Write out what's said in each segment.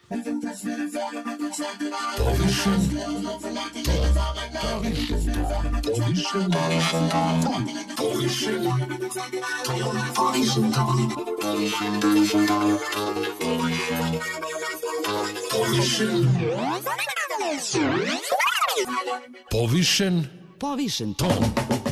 Povišen ton.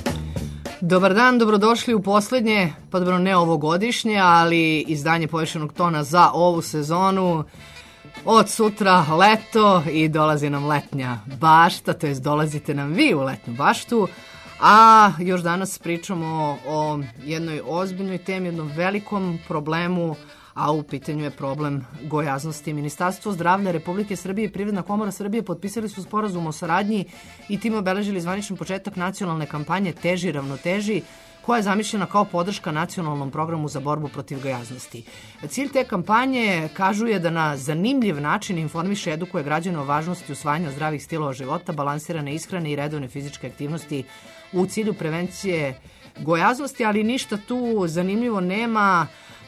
Dobar dan, dobrodošli u poslednje, pa dobro ne ovogodišnje, ali izdanje Povišenog tona za ovu sezonu. Od sutra leto i dolazi nam letnja bašta, to jest dolazite nam vi u letnju baštu, a još danas pričamo o jednoj ozbiljnoj temi, jednom velikom problemu, a u pitanju je problem gojaznosti. Ministarstvo zdravlja Republike Srbije i Privredna komora Srbije potpisali su sporazum o saradnji i time obeležili zvaničan početak nacionalne kampanje Teži ravnoteži, koja je zamišljena kao podrška nacionalnom programu za borbu protiv gojaznosti. Cilj te kampanje, kažu, je da na zanimljiv način informiše i edukuje građane o važnosti usvajanja zdravih stilova života, balansirane ishrane i redovne fizičke aktivnosti u cilju prevencije gojaznosti, ali ništa tu zanimljivo nema,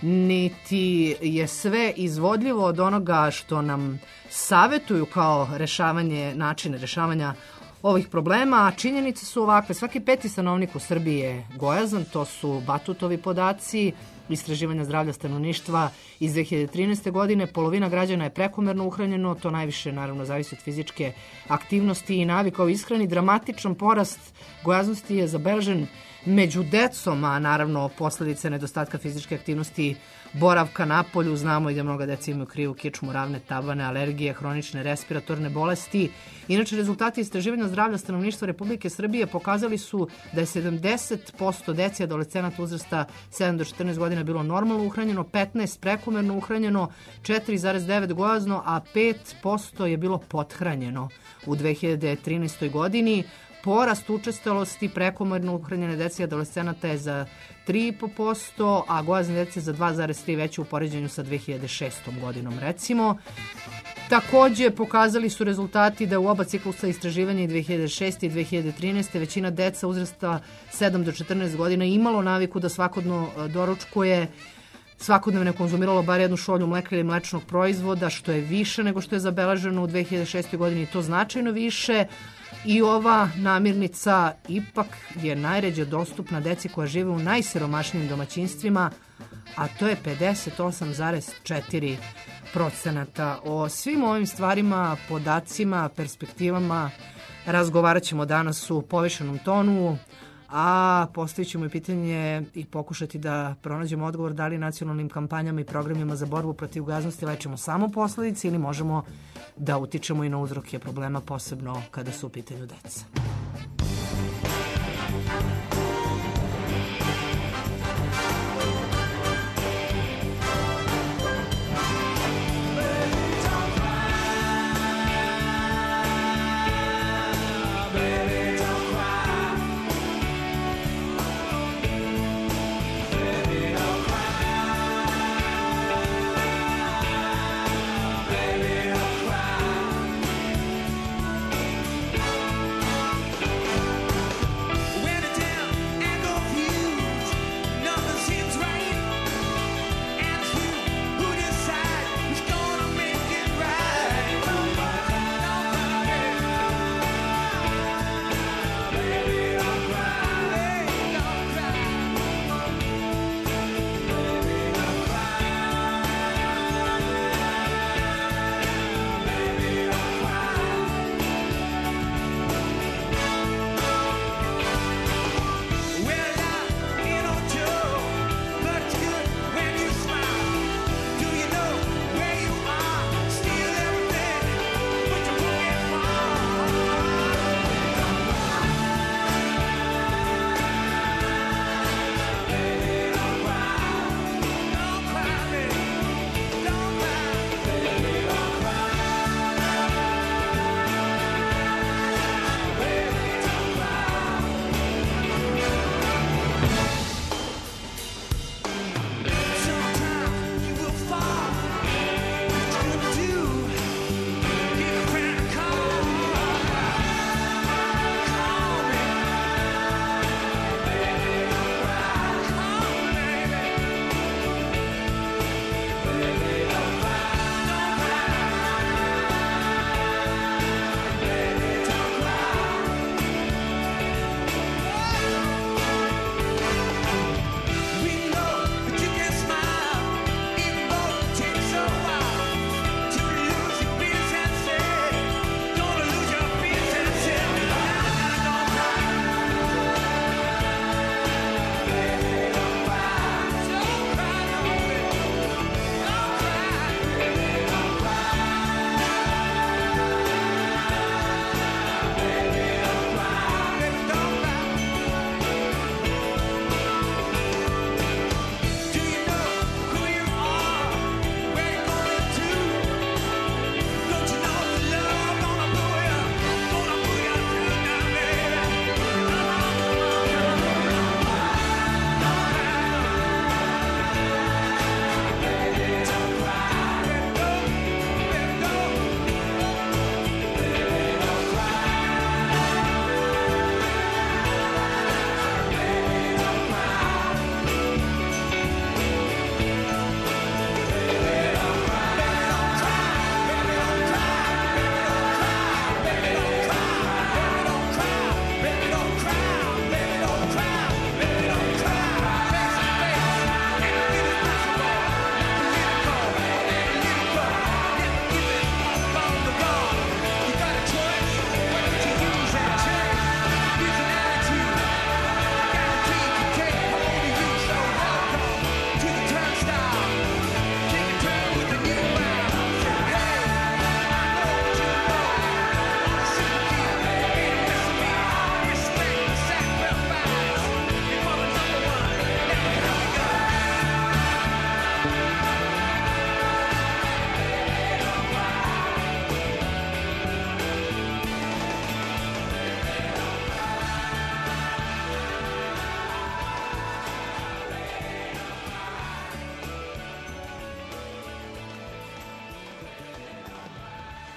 niti je sve izvodljivo od onoga što nam savetuju kao načine rešavanja ovih problema, a činjenice su ovakve. Svaki 5. stanovnik u Srbiji je gojazan, to su Batutovi podaci, istraživanja zdravlja stanovništva iz 2013. godine. Polovina građana je prekomerno uhranjeno, to najviše naravno zavisi od fizičke aktivnosti i navika o ishrani. Dramatičan porast gojaznosti je zabeležen među decom, a naravno posledice nedostatka fizičke aktivnosti, boravka napolju, znamo i da mnoga deca imaju krivu kičmu, ravne tabane, alergije, hronične respiratorne bolesti. Inače, rezultati istraživanja zdravlja stanovništva Republike Srbije pokazali su da je 70% dece i adolescenata uzrasta 7 do 14 godina bilo normalno uhranjeno, 15% prekomerno uhranjeno, 4,9% gojazno, a 5% je bilo pothranjeno u 2013. godini. Porast učestalosti prekomerno uhranjene dece i adolescenata je za 3,5%, a gojazne dece za 2,3% veće u poređenju sa 2006. godinom, recimo. Takođe, pokazali su rezultati da u oba ciklusa istraživanja i 2006. i 2013. većina deca uzrasta 7 do 14 godina imalo naviku da svakodnevno doručkuje, svakodnevno je konzumiralo bar jednu šolju mleka ili mlečnog proizvoda, što je više nego što je zabeleženo u 2006. godini, to značajno više. I ova namirnica ipak je najređe dostupna deci koja žive u najsiromašnijim domaćinstvima, a to je 58,4%. O svim ovim stvarima, podacima, perspektivama razgovarat ćemo danas u Povišenom tonu, a postavit ćemo i pitanje i pokušati da pronađemo odgovor da li nacionalnim kampanjama i programima za borbu protiv gojaznosti lečimo samo posledice ili možemo da utičemo i na uzroke problema, posebno kada su u pitanju deca. Down.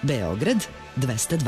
Beograd 202.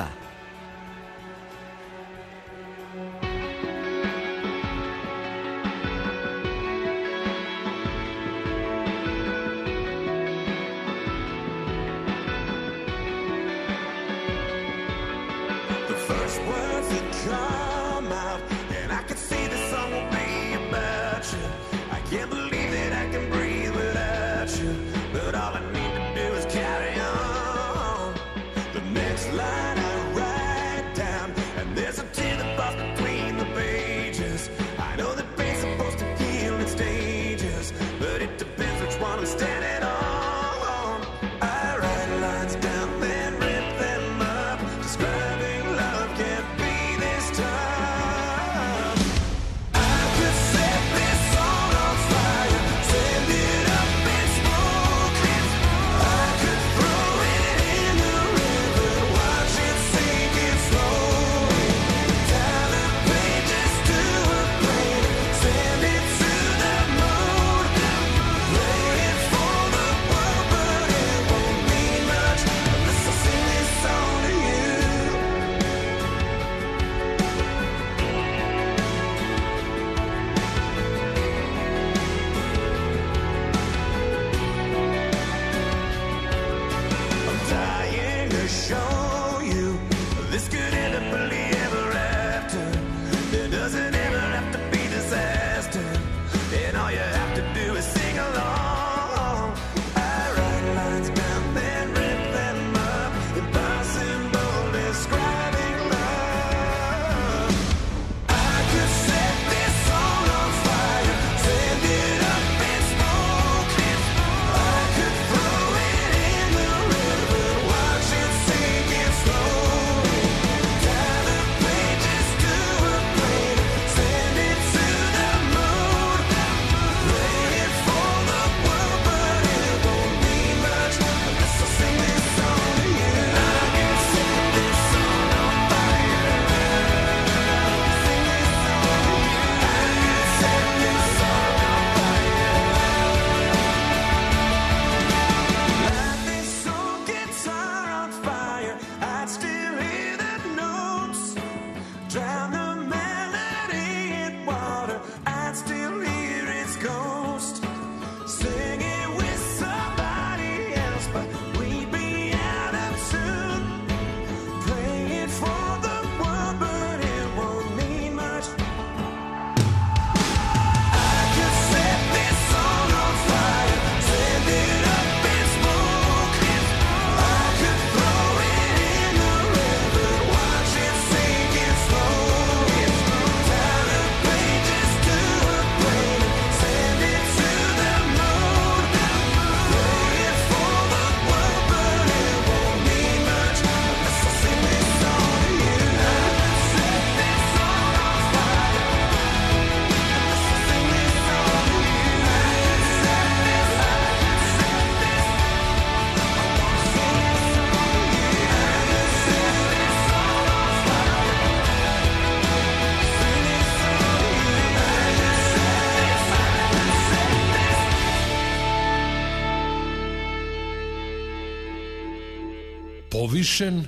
Povišen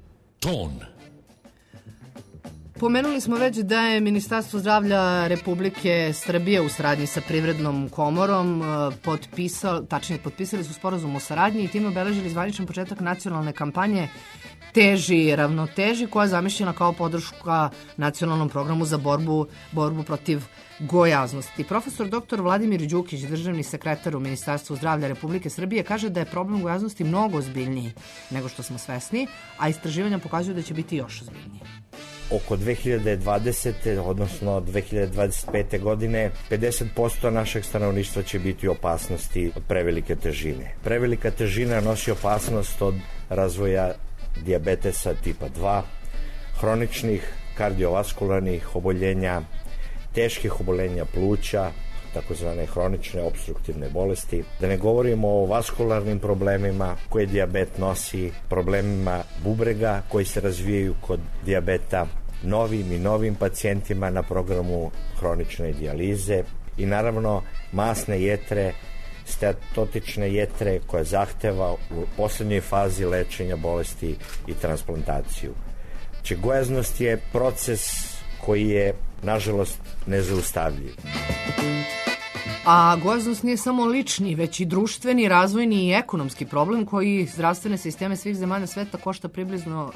ton. Pomenuli smo već da je Ministarstvo zdravlja Republike Srbije u saradnji sa Privrednom komorom potpisali su sporazum o saradnji i time obeležili zvaničan početak nacionalne kampanje Teži ravnoteži, koja je zamišljena kao podrška nacionalnom programu za borbu protiv gojaznosti. Profesor dr. Vladimir Đukić, državni sekretar u Ministarstvu zdravlja Republike Srbije, kaže da je problem gojaznosti mnogo ozbiljniji nego što smo svesni, a istraživanja pokazuju da će biti još ozbiljniji. Oko 2020. odnosno 2025. godine 50% našeg stanovništva će biti u opasnosti od prevelike težine. Prevelika težina nosi opasnost od razvoja dijabetesa tipa 2, hroničnih kardiovaskularnih oboljenja, teških oboljenja pluća, takozvane hronične opstruktivne bolesti, da ne govorimo o vaskularnim problemima koje dijabet nosi, problemima bubrega koji se razvijaju kod dijabeta, novim pacijentima na programu hronične dijalize i naravno masne jetre steatotične jetre koja zahteva u poslednjoj fazi lečenja bolesti i transplantaciju. Znači, gojaznost je proces koji je, nažalost, nezaustavljiv. A gojaznost nije samo lični, već i društveni, razvojni i ekonomski problem koji zdravstvene sisteme svih zemalja sveta košta približno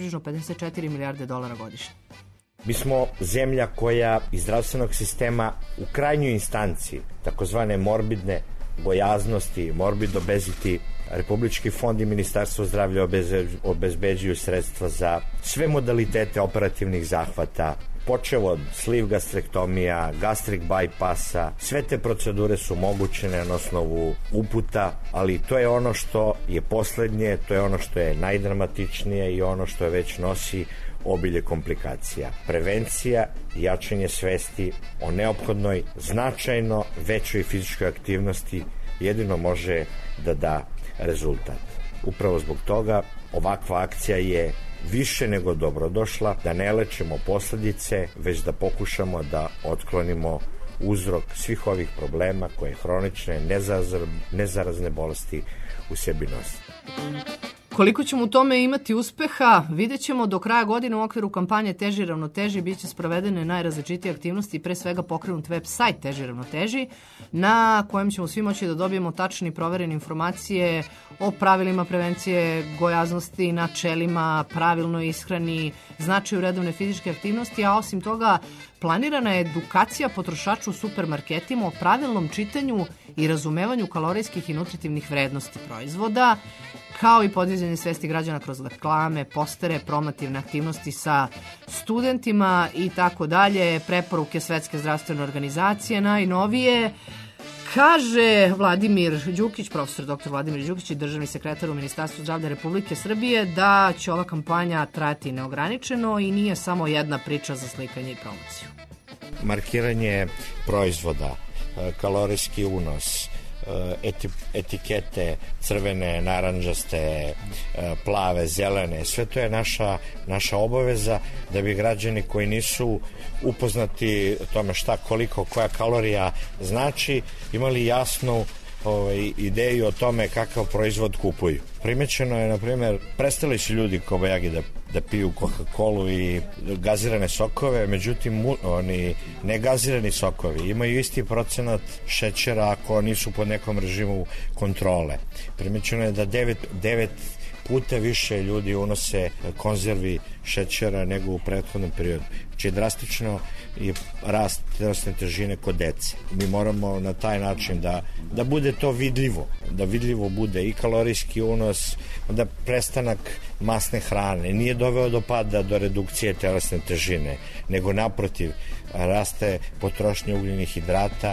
54 milijarde dolara godišnje. Mi smo zemlja koja iz zdravstvenog sistema u krajnjoj instanci, takozvane morbidne gojaznosti, morbid obezity, Republički fond i Ministarstvo zdravlja obezbeđuju sredstva za sve modalitete operativnih zahvata, počev od sliv gastrektomija, gastrik bypassa, sve te procedure su mogućene na osnovu uputa, ali to je ono što je poslednje, to je ono što je najdramatičnije i ono što je već nosi obilje komplikacija. Prevencija i jačanje svesti o neophodnoj, značajno većoj fizičkoj aktivnosti jedino može da da rezultat. Upravo zbog toga ovakva akcija je više nego dobrodošla, da ne lečimo posledice, već da pokušamo da otklonimo uzrok svih ovih problema koje hronične, nezarazne bolesti u sebi nose. Koliko ćemo u tome imati uspeha, vidjet ćemo do kraja godine u okviru kampanje Teži ravnoteži bit će sprovedene najrazličitije aktivnosti i pre svega pokrenut web sajt Teži ravnoteži na kojem ćemo svi moći da dobijemo tačne i proverene informacije o pravilima prevencije gojaznosti, načelima, pravilnoj ishrani, značaju redovne fizičke aktivnosti, a osim toga planirana je edukacija potrošača u supermarketima o pravilnom čitanju i razumevanju kalorijskih i nutritivnih vrednosti proizvoda, kao i podizanje svesti građana kroz reklame, postere, promotivne aktivnosti sa studentima i tako dalje, preporuke Svetske zdravstvene organizacije, najnovije. Kaže Vladimir Đukić, profesor dr. Vladimir Đukić i državni sekretar u Ministarstvu zdravlja Republike Srbije, da će ova kampanja trajati neograničeno i nije samo jedna priča za slikanje i promociju. Markiranje proizvoda, kalorijski unos, etikete crvene, naranđaste, plave, zelene, sve to je naša obaveza da bi građani koji nisu upoznati tome šta, koliko, koja kalorija znači, imali jasnu ideju o tome kakav proizvod kupuju. Primećeno je, na primjer, prestali su ljudi kobajagi da piju Coca-Colu i gazirane sokove, međutim oni negazirani sokovi imaju isti procenat šećera ako nisu pod nekom režimu kontrole. Primećeno je da 9 puta više ljudi unose konzervi šećera nego u prethodnom periodu. Znači drastično je rast telesne težine kod dece. Mi moramo na taj način da bude to vidljivo, da vidljivo bude i kalorijski unos, da prestanak masne hrane nije doveo do pada, do redukcije telesne težine, nego naprotiv, raste potrošnja ugljenih hidrata.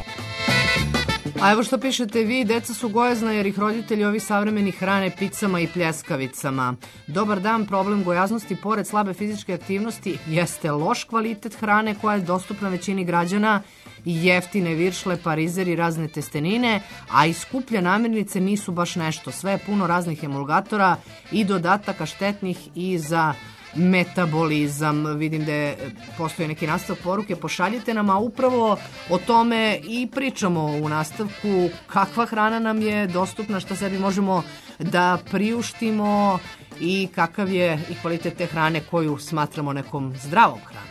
A evo što pišete vi, deca su gojazna jer ih roditelji ovi savremeni hrane picama i pljeskavicama. Dobar dan, problem gojaznosti pored slabe fizičke aktivnosti jeste loš kvalitet hrane koja je dostupna većini građana i jeftine viršle, parizer i razne testenine, a i skuplje namirnice nisu baš nešto. Sve je puno raznih emulgatora i dodataka štetnih i za metabolizam. Vidim da postoji neki nastav poruke, pošaljite nam, a upravo o tome i pričamo u nastavku, kakva hrana nam je dostupna, šta sebi možemo da priuštimo i kakav je i kvalitet te hrane koju smatramo nekom zdravom hranom.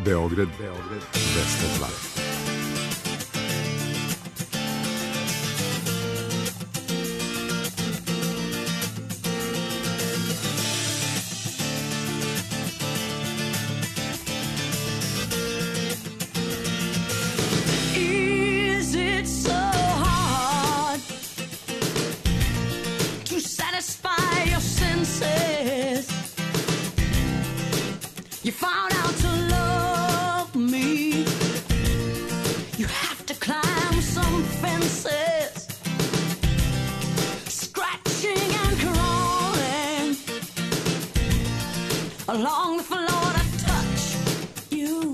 Beograd 202. You found out to love me. You have to climb some fences, scratching and crawling along the floor to touch you.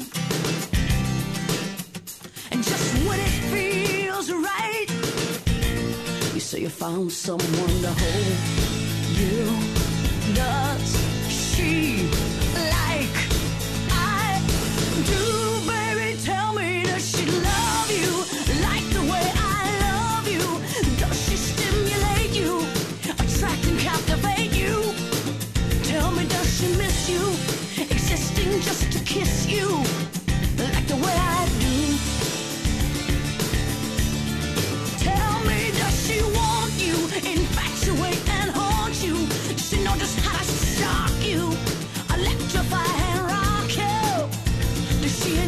And just when it feels right, you say you found someone to hold you. Does she like I do, baby? Tell me, does she love you like the way I love you? Does she stimulate you, attract and captivate you? Tell me, does she miss you, existing just to kiss you like the way I do? Tell me, does she want you, infatuate and haunt you? Does she know just how to shock you, electrify and rock you? Does she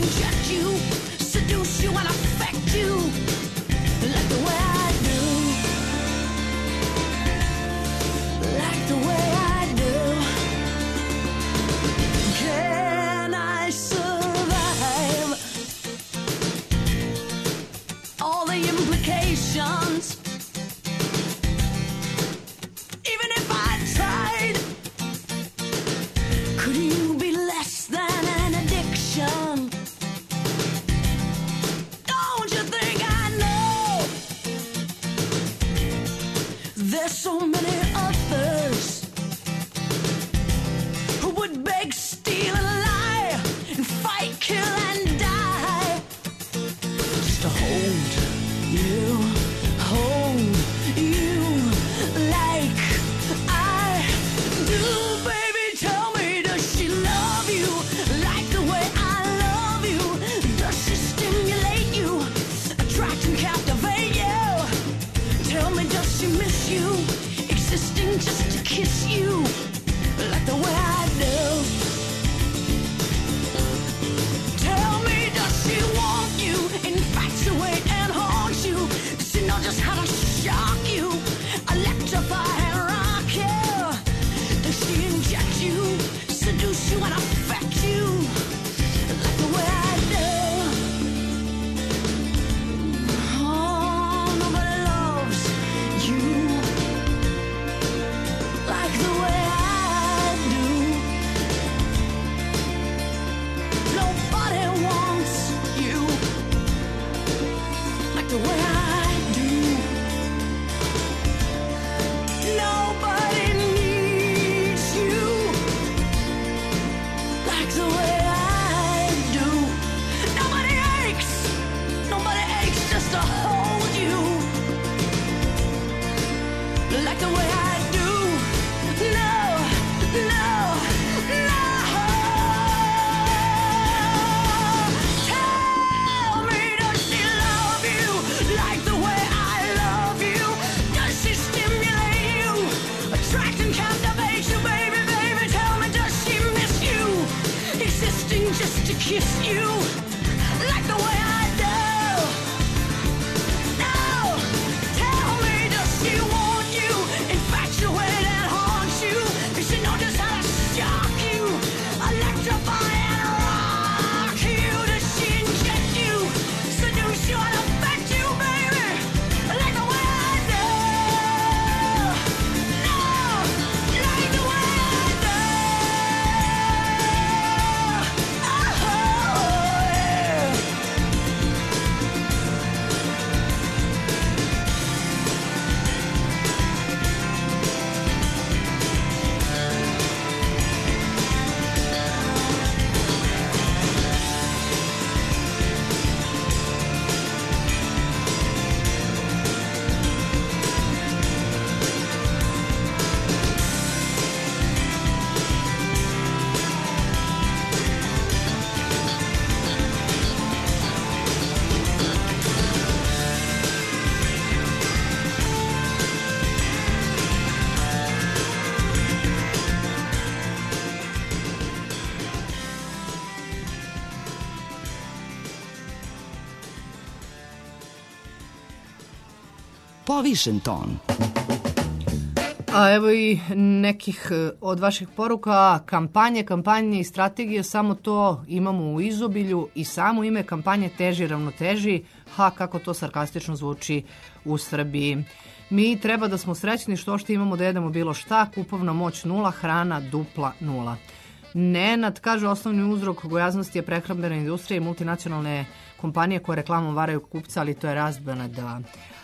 Povišen ton. A evo i nekih od vaših poruka. Kampanje i strategije, samo to imamo u izobilju i samo ime kampanje teži ravnoteži. Ha, kako to sarkastično zvuči u Srbiji. Mi treba da smo srećni što imamo da jedemo bilo šta, kupovna moć nula, hrana dupla nula. Nenad kaže osnovni uzrok gojaznosti je prehrambena industrija i multinacionalne kompanije koje reklamom varaju kupca, ali to je razbena da...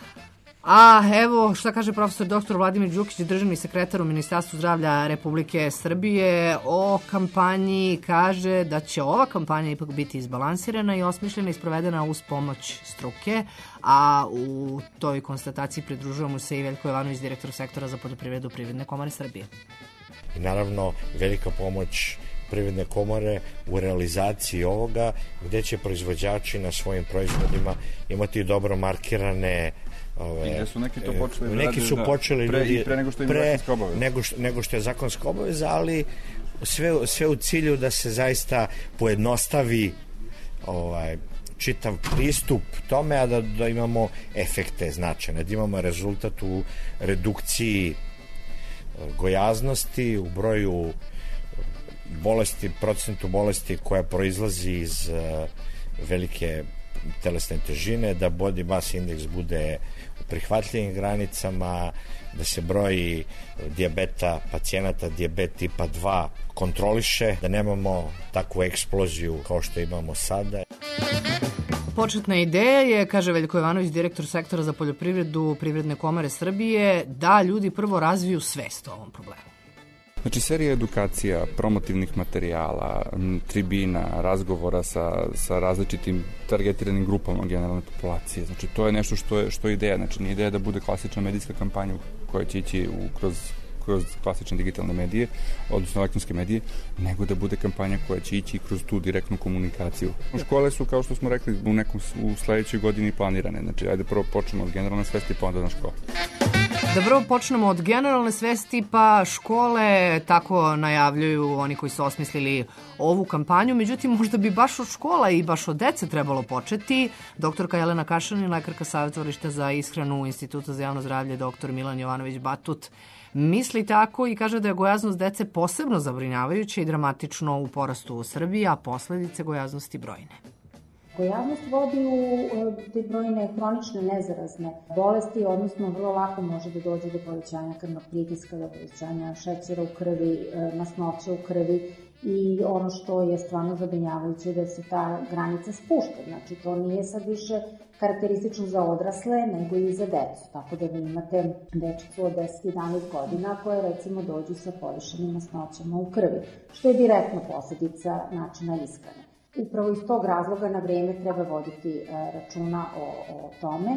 A evo šta kaže profesor dr. Vladimir Đukić, državni sekretar u Ministarstvu zdravlja Republike Srbije o kampanji. Kaže da će ova kampanja ipak biti izbalansirana i osmišljena i sprovedena uz pomoć struke, a u toj konstataciji pridružujemo se i Veljko Jovanović, direktor sektora za poljoprivredu Privredne komore Srbije. I naravno velika pomoć Privredne komore u realizaciji ovoga, gde će proizvođači na svojim proizvodima imati dobro markirane I su neki to počeli neki su počeli ljudi pre nego što im je zakonska obaveza. Nego što je zakonska obaveza, ali sve u cilju da se zaista pojednostavi čitav pristup tome, a da imamo efekte značajne, da imamo rezultat u redukciji gojaznosti, u broju bolesti, procentu bolesti koja proizlazi iz velike telesne težine, da body mass index bude u prihvatljivim granicama, da se broj dijabeta pacijenata, dijabet tipa 2 kontroliše, da nemamo takvu eksploziju kao što imamo sada. Početna ideja je, kaže Veljko Jovanović, direktor sektora za poljoprivredu Privredne komore Srbije, da ljudi prvo razviju svest o ovom problemu. Znači, serija edukacija, promotivnih materijala, tribina, razgovora sa različitim targetiranim grupama generalne populacije. Znači, to je nešto što je ideja. Znači, nije ideja da bude klasična medijska kampanja koja će ići kroz klasične digitalne medije, odnosno elektronske medije, nego da bude kampanja koja će ići kroz tu direktnu komunikaciju. Škole su, kao što smo rekli, u sledećoj godini planirane. Znači, ajde prvo počnemo od generalne svesti, pa onda na škole. Da prvo počnemo od generalne svesti, pa škole, tako najavljuju oni koji su osmislili ovu kampanju. Međutim, možda bi baš od škola i baš od dece trebalo početi. Doktorka Jelena Kašanin, lekarka savjetovališta za ishranu Instituta za javno zdravlje, doktor Milan Jovanović Batut, misli tako i kaže da je gojaznost dece posebno zabrinjavajuća i dramatično u porastu u Srbiji, a posledice gojaznosti brojne. Gojaznost vodi u te brojne hronične nezarazne bolesti, odnosno vrlo lako može da dođe do povećanja krvnog pritiska, do povećanja šećera u krvi, masnoće u krvi i ono što je stvarno zabrinjavajuće da se ta granica spušta. Znači to nije sad više karakteristično za odrasle, nego i za decu. Tako da vi imate dečicu od 10-11 godina koje recimo dođu sa povišenim masnoćama u krvi, što je direktna posledica načina ishrane. Upravo iz tog razloga na vreme treba voditi računa o tome.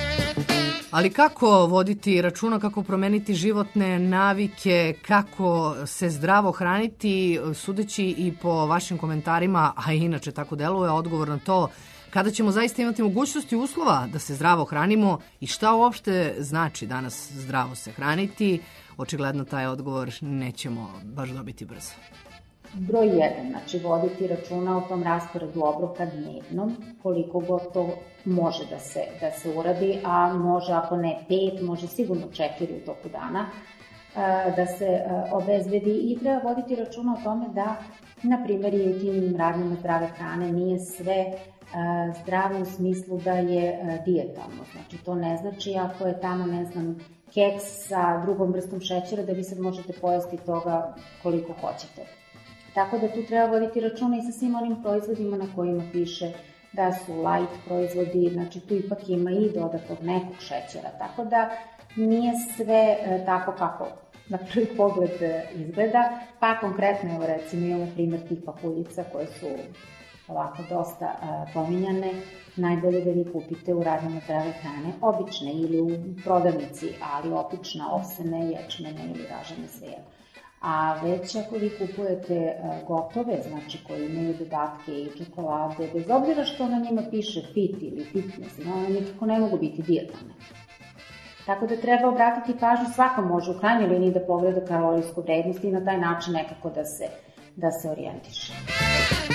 Ali kako voditi računa, kako promeniti životne navike, kako se zdravo hraniti, sudeći i po vašim komentarima, a inače tako deluje, odgovor na to kada ćemo zaista imati mogućnosti uslova da se zdravo hranimo i šta uopšte znači danas zdravo se hraniti, očigledno taj odgovor nećemo baš dobiti brzo. Broj 1, znači voditi računa o tom rasporedu obroka dnevnom, koliko god to može da se uradi, a može ako ne 5, može sigurno 4 u toku dana, da se obezbedi i treba voditi računa o tome da, na primjer, i u tim radnjama zdrave hrane nije sve zdravo u smislu da je dijetalno. Znači to ne znači ako je tamo, ne znam, keks sa drugom vrstom šećera da vi sad možete pojesti toga koliko hoćete. Tako da tu treba voditi računa i sa svim onim proizvodima na kojima piše da su light proizvodi, znači tu ipak ima i dodatog nekog šećera, tako da nije sve tako kako na prvi pogled izgleda, pa konkretno evo recimo imamo primjer tih papuljica koje su ovako dosta pominjane, najbolje da vi kupite u radnjama zdrave hrane, obične ili u prodavnici, ali obična ovsene, ječmene ili ražene svejedno. A već ako vi kupujete gotove, znači koji imaju dodatke i čokolade, bez obzira što na njima piše fit ili fitness, one nikako ne mogu biti dijetalne. Tako da treba obratiti pažnju, svako može u krajnjoj liniji da pogleda kalorijsku vrednost i na taj način nekako da se orijentiše.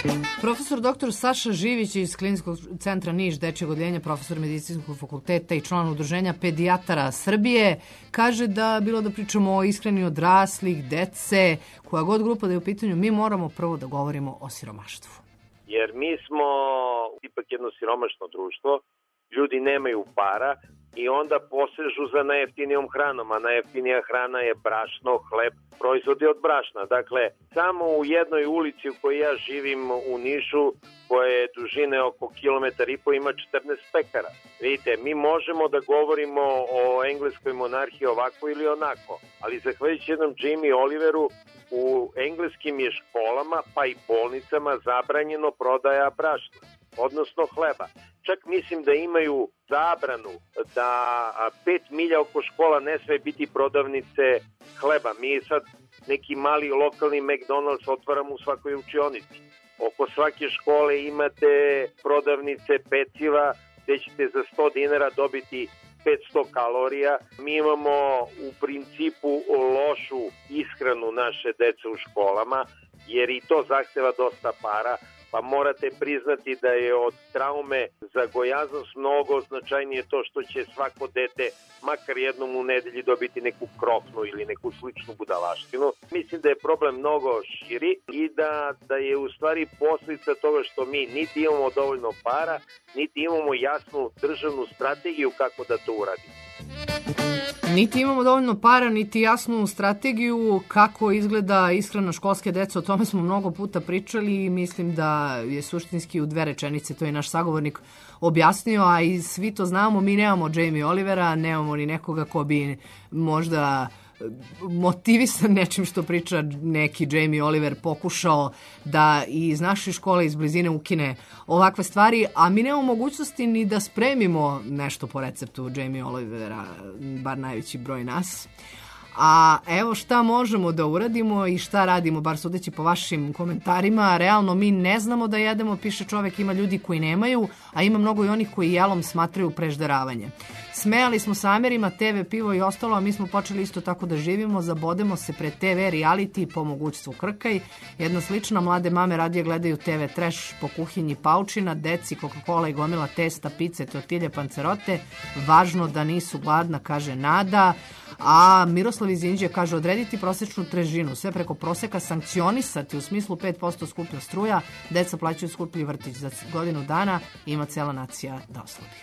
Profesor dr. Saša Živić iz Kliničkog centra Niš, dečjeg odeljenja, profesor medicinskog fakulteta i član udruženja pedijatara Srbije, kaže da bilo da pričamo o ishrani odraslih, dece, koja god grupa da je u pitanju, mi moramo prvo da govorimo o siromaštvu. Jer mi smo ipak jedno siromašno društvo, ljudi nemaju para i onda posežu za najjeftinijom hranom, a najjeftinija hrana je brašno, hleb, proizvodi od brašna. Dakle, samo u jednoj ulici u kojoj ja živim u Nišu, koja je dužine oko 1,5 km, ima 14 pekara. Vidite, mi možemo da govorimo o engleskoj monarhiji ovako ili onako, ali zahvaljujući jednom Jamie Oliveru, u engleskim je školama, pa i bolnicama zabranjeno prodaja brašna, odnosno hleba. Čak mislim da imaju zabranu da 5 milja oko škola ne sve biti prodavnice hleba. Mi sad neki mali lokalni McDonald's otvaramo u svakoj učionici. Oko svake škole imate prodavnice peciva gde ćete za 100 dinara dobiti 500 kalorija. Mi imamo u principu lošu ishranu naše dece u školama, jer i to zahteva dosta para, pa morate priznati da je od traume za gojaznost mnogo značajnije to što će svako dete makar jednom u nedelji dobiti neku krofnu ili neku sličnu budalaštinu. Mislim da je problem mnogo širi i da je u stvari posljedica toga što mi niti imamo dovoljno para, niti imamo jasnu državnu strategiju kako da to uradimo. Niti imamo dovoljno para, niti jasnu strategiju kako izgleda ishrana školske dece. O tome smo mnogo puta pričali i mislim da je suštinski u 2 rečenice, to je naš sagovornik objasnio, a i svi to znamo, mi nemamo Jamie Olivera, nemamo ni nekoga ko bi možda motivisan nečim što priča neki Jamie Oliver pokušao da i iz naše škole iz blizine ukine ovakve stvari, a mi nemamo mogućnosti ni da spremimo nešto po receptu Jamie Olivera, bar najveći broj nas. A evo šta možemo da uradimo i šta radimo, bar sudeći po vašim komentarima. Realno mi ne znamo da jedemo, piše čovek, ima ljudi koji nemaju, a ima mnogo i onih koji jelom smatraju prežderavanje. Smejali smo sa Amerima, TV, pivo i ostalo, a mi smo počeli isto tako da živimo, zabodemo se pred TV reality po mogućstvu krkaj. Jedna slična, mlade mame radije gledaju TV trash po kuhinji paučina, deci Coca-Cola i gomila testa, pice, tortilje, pancerote. Važno da nisu gladna, kaže Nada. A Miroslav iz Inđije kaže odrediti prosečnu težinu, sve preko proseka sankcionisati u smislu 5% skuplja struja, deca plaćaju skuplji vrtić, za godinu dana ima cela nacija da oslodi.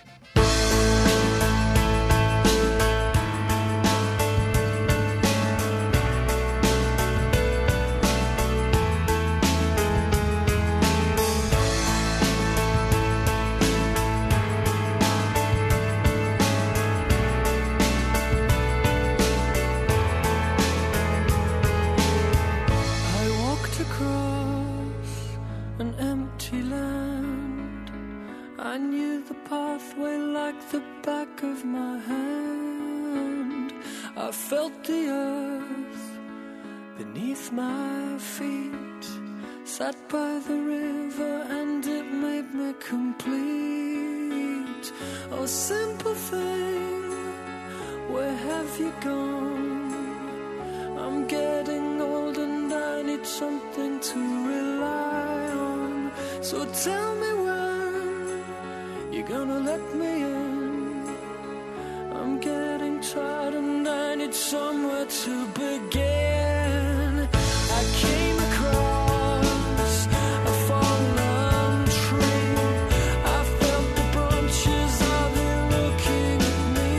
I felt the earth beneath my feet, sat by the river and it made me complete. Oh, simple thing, where have you gone? I'm getting old and I need something to rely on. So tell me when you're gonna let me in. I'm getting tired and I need somewhere to begin. I came across a fallen tree. I felt the branches of it looking at me.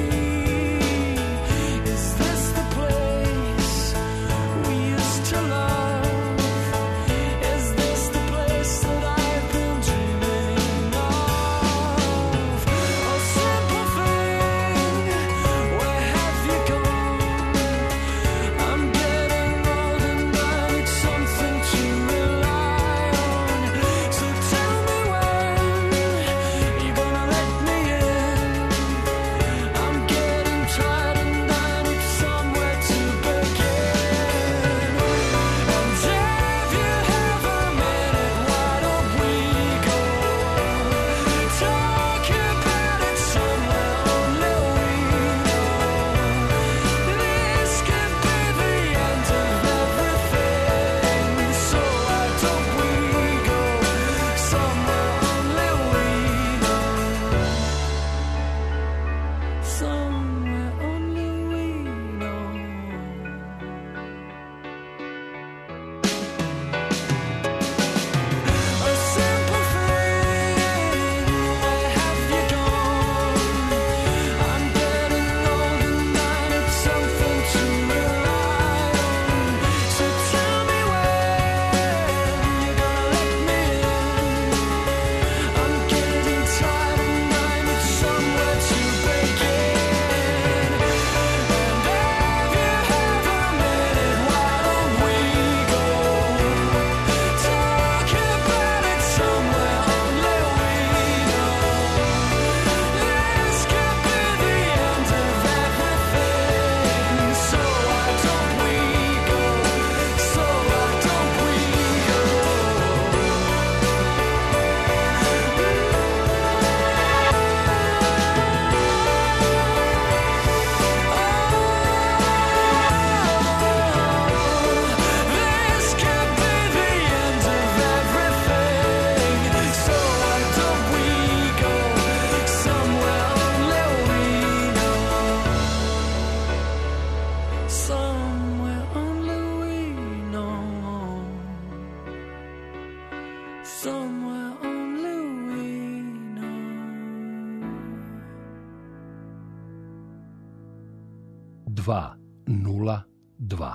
Is this the place we used to love? Is this the place that I've been dreaming of? Oh, simple thing, where have you gone? I'm getting 202.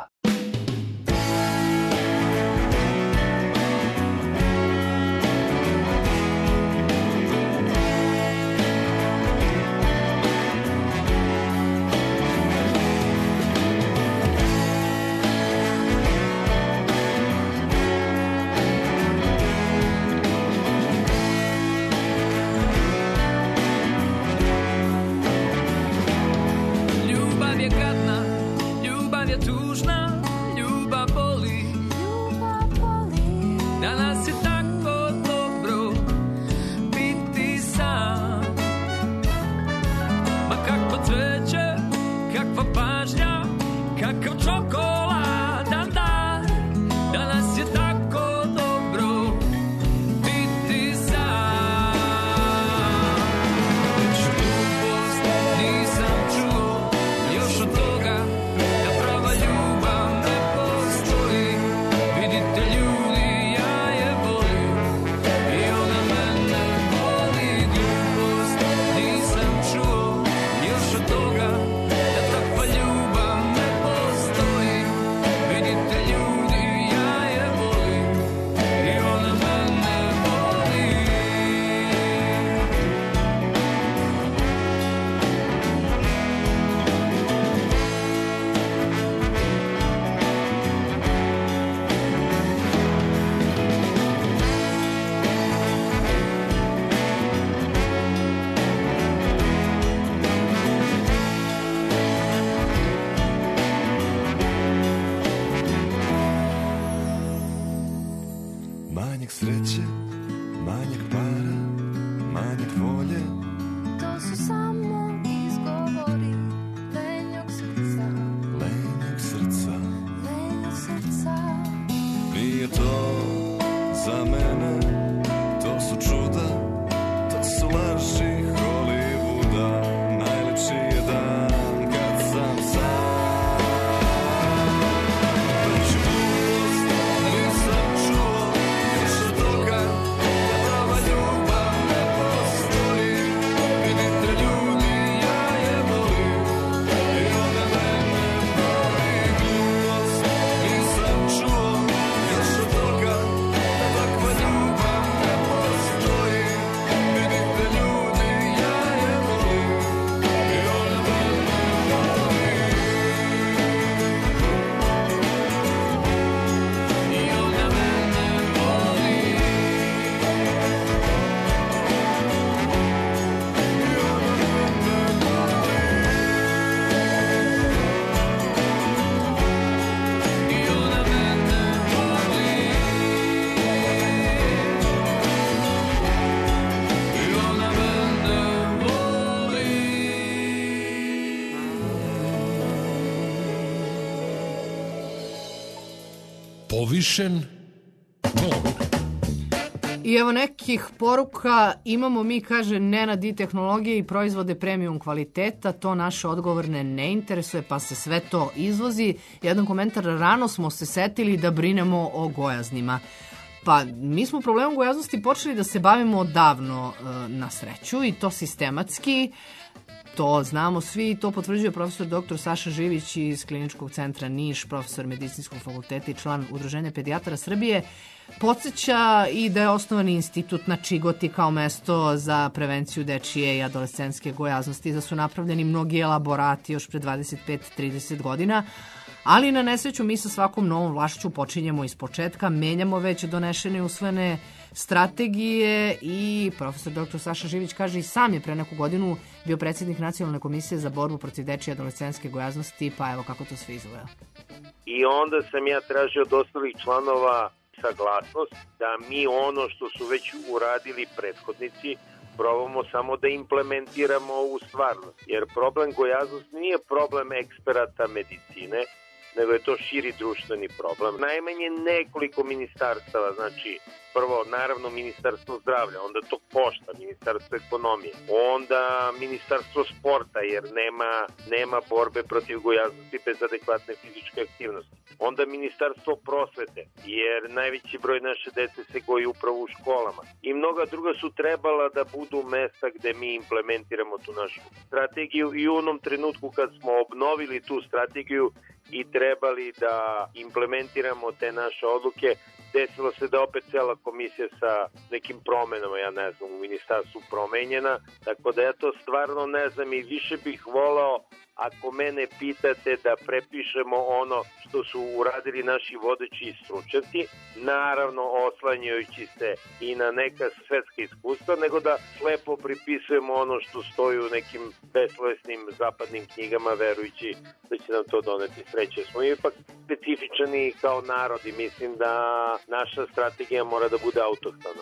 Manjak sreće, manjak para, manjak volje. To su samo izgovori lenjog srca. Lenjog srca. Lenjog srca. Nije to za mene, to su čuda, to su laži Hollywooda. Najlepši je dan kad sam sam. Povišen ton. I evo nekih poruka imamo mi, kaže Nenad, i tehnologije i proizvode premium kvaliteta, to naše odgovorne ne interesuje pa se sve to izvozi. Jedan komentar, rano smo se setili da brinemo o gojaznima. Pa mi smo problemom gojaznosti počeli da se bavimo odavno na sreću i to sistematski. To znamo svi, to potvrđuje profesor dr. Saša Živić iz Kliničkog centra Niš, profesor Medicinskog fakulteta i član Udruženja pedijatara Srbije. Podsjeća i da je osnovan institut na Čigoti kao mesto za prevenciju dečije i adolescentske gojaznosti, da su napravljeni mnogi elaborati još pre 25-30 godina, ali na nesreću mi sa svakom novom vlašću počinjemo iz početka, menjamo već donešene i usvojene strategije i profesor dr. Saša Živić kaže i sam je pre neku godinu bio predsjednik Nacionalne komisije za borbu protiv dečije i adolescentske gojaznosti, pa evo kako to sve izgleda. I onda sam ja tražio od ostalih članova saglasnost da mi ono što su već uradili prethodnici probamo samo da implementiramo ovu stvarnost. Jer problem gojaznosti nije problem eksperata medicine, nego je to širi društveni problem. Najmanje nekoliko ministarstava, znači prvo naravno ministarstvo zdravlja, onda to košta, ministarstvo ekonomije, onda ministarstvo sporta jer nema borbe protiv gojaznosti bez adekvatne fizičke aktivnosti. Onda ministarstvo prosvete, jer najveći broj naše dece se goji upravo u školama. I mnoga druga su trebala da budu mesta gde mi implementiramo tu našu strategiju i u onom trenutku kad smo obnovili tu strategiju i trebali da implementiramo te naše odluke, desilo se da opet cela komisija sa nekim promenama, ja ne znam, u ministarstvu promenjena, tako da ja to stvarno ne znam i više bih volao, ako mene pitate, da prepišemo ono što su uradili naši vodeći stručnjaci, naravno oslanjajući se i na neka svetska iskustva, nego da slepo pripisujemo ono što stoji u nekim beslovesnim zapadnim knjigama, verujući da će nam to doneti sreće. Smo ipak specifičani kao narod i mislim da naša strategija mora da bude autohtona.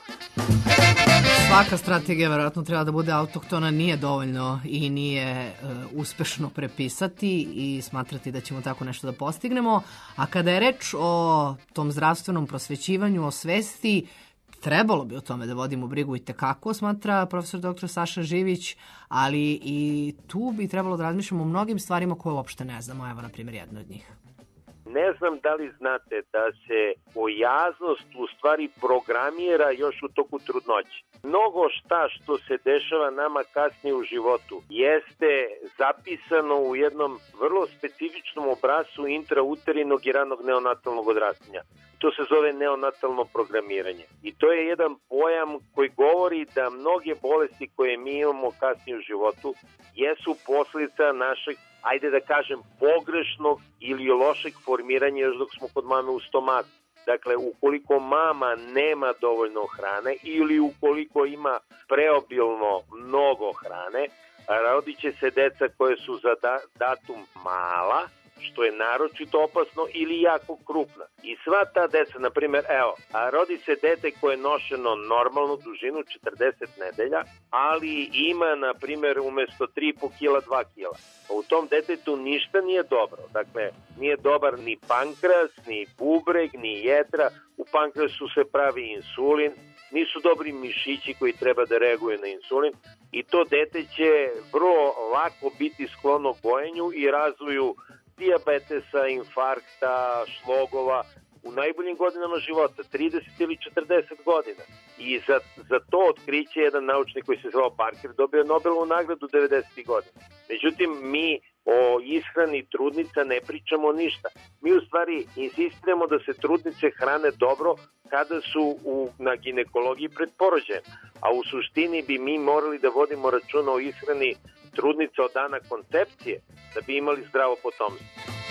Svaka strategija verovatno treba da bude autohtona, nije dovoljno i nije uspešno prepisati i smatrati da ćemo tako nešto da postignemo. A kada je reč o tom zdravstvenom prosvećivanju, o svesti, trebalo bi o tome da vodimo brigu i tekako, smatra profesor dr. Saša Živić, ali i tu bi trebalo da razmišljamo o mnogim stvarima koje uopšte ne znamo. Evo, na primjer, jedno od njih. Ne znam da li znate da se gojaznost u stvari programira još u toku trudnoće. Mnogo šta što se dešava nama kasnije u životu jeste zapisano u jednom vrlo specifičnom obrascu intrauterinog i ranog neonatalnog odrastanja. To se zove neonatalno programiranje. I to je jedan pojam koji govori da mnoge bolesti koje mi imamo kasnije u životu jesu posljedica našeg, ajde da kažem, pogrešnog ili lošeg formiranja još dok smo kod mame u stomaku. Dakle, ukoliko mama nema dovoljno hrane ili ukoliko ima preobilno mnogo hrane, rodit će se deca koje su za datum mala, što je naročito opasno, ili jako krupna. I sva ta deca, na primjer, rodi se dete koje je nošeno normalnu dužinu 40 nedelja, ali ima, na primjer, umesto 3,5 kila 2 kila. U tom detetu ništa nije dobro. Dakle, nije dobar ni pankreas, ni bubreg, ni jedra. U pankreasu se pravi insulin, nisu dobri mišići koji treba da reaguju na insulin i to dete će vrlo lako biti sklono gojenju i razvoju dijabetesa, infarkta, šlogova u najboljim godinama života, 30 ili 40 godina. I za to otkriće jedan naučnik koji se zvao Parker dobio Nobelovu nagradu 90. godina. Međutim, mi o ishrani trudnica ne pričamo ništa. Mi u stvari insistiramo da se trudnice hrane dobro kada su na ginekologiji pred porođajem. A u suštini bi mi morali da vodimo računa o ishrani trudnica od dana koncepcije da bi imali zdravo potomstvo.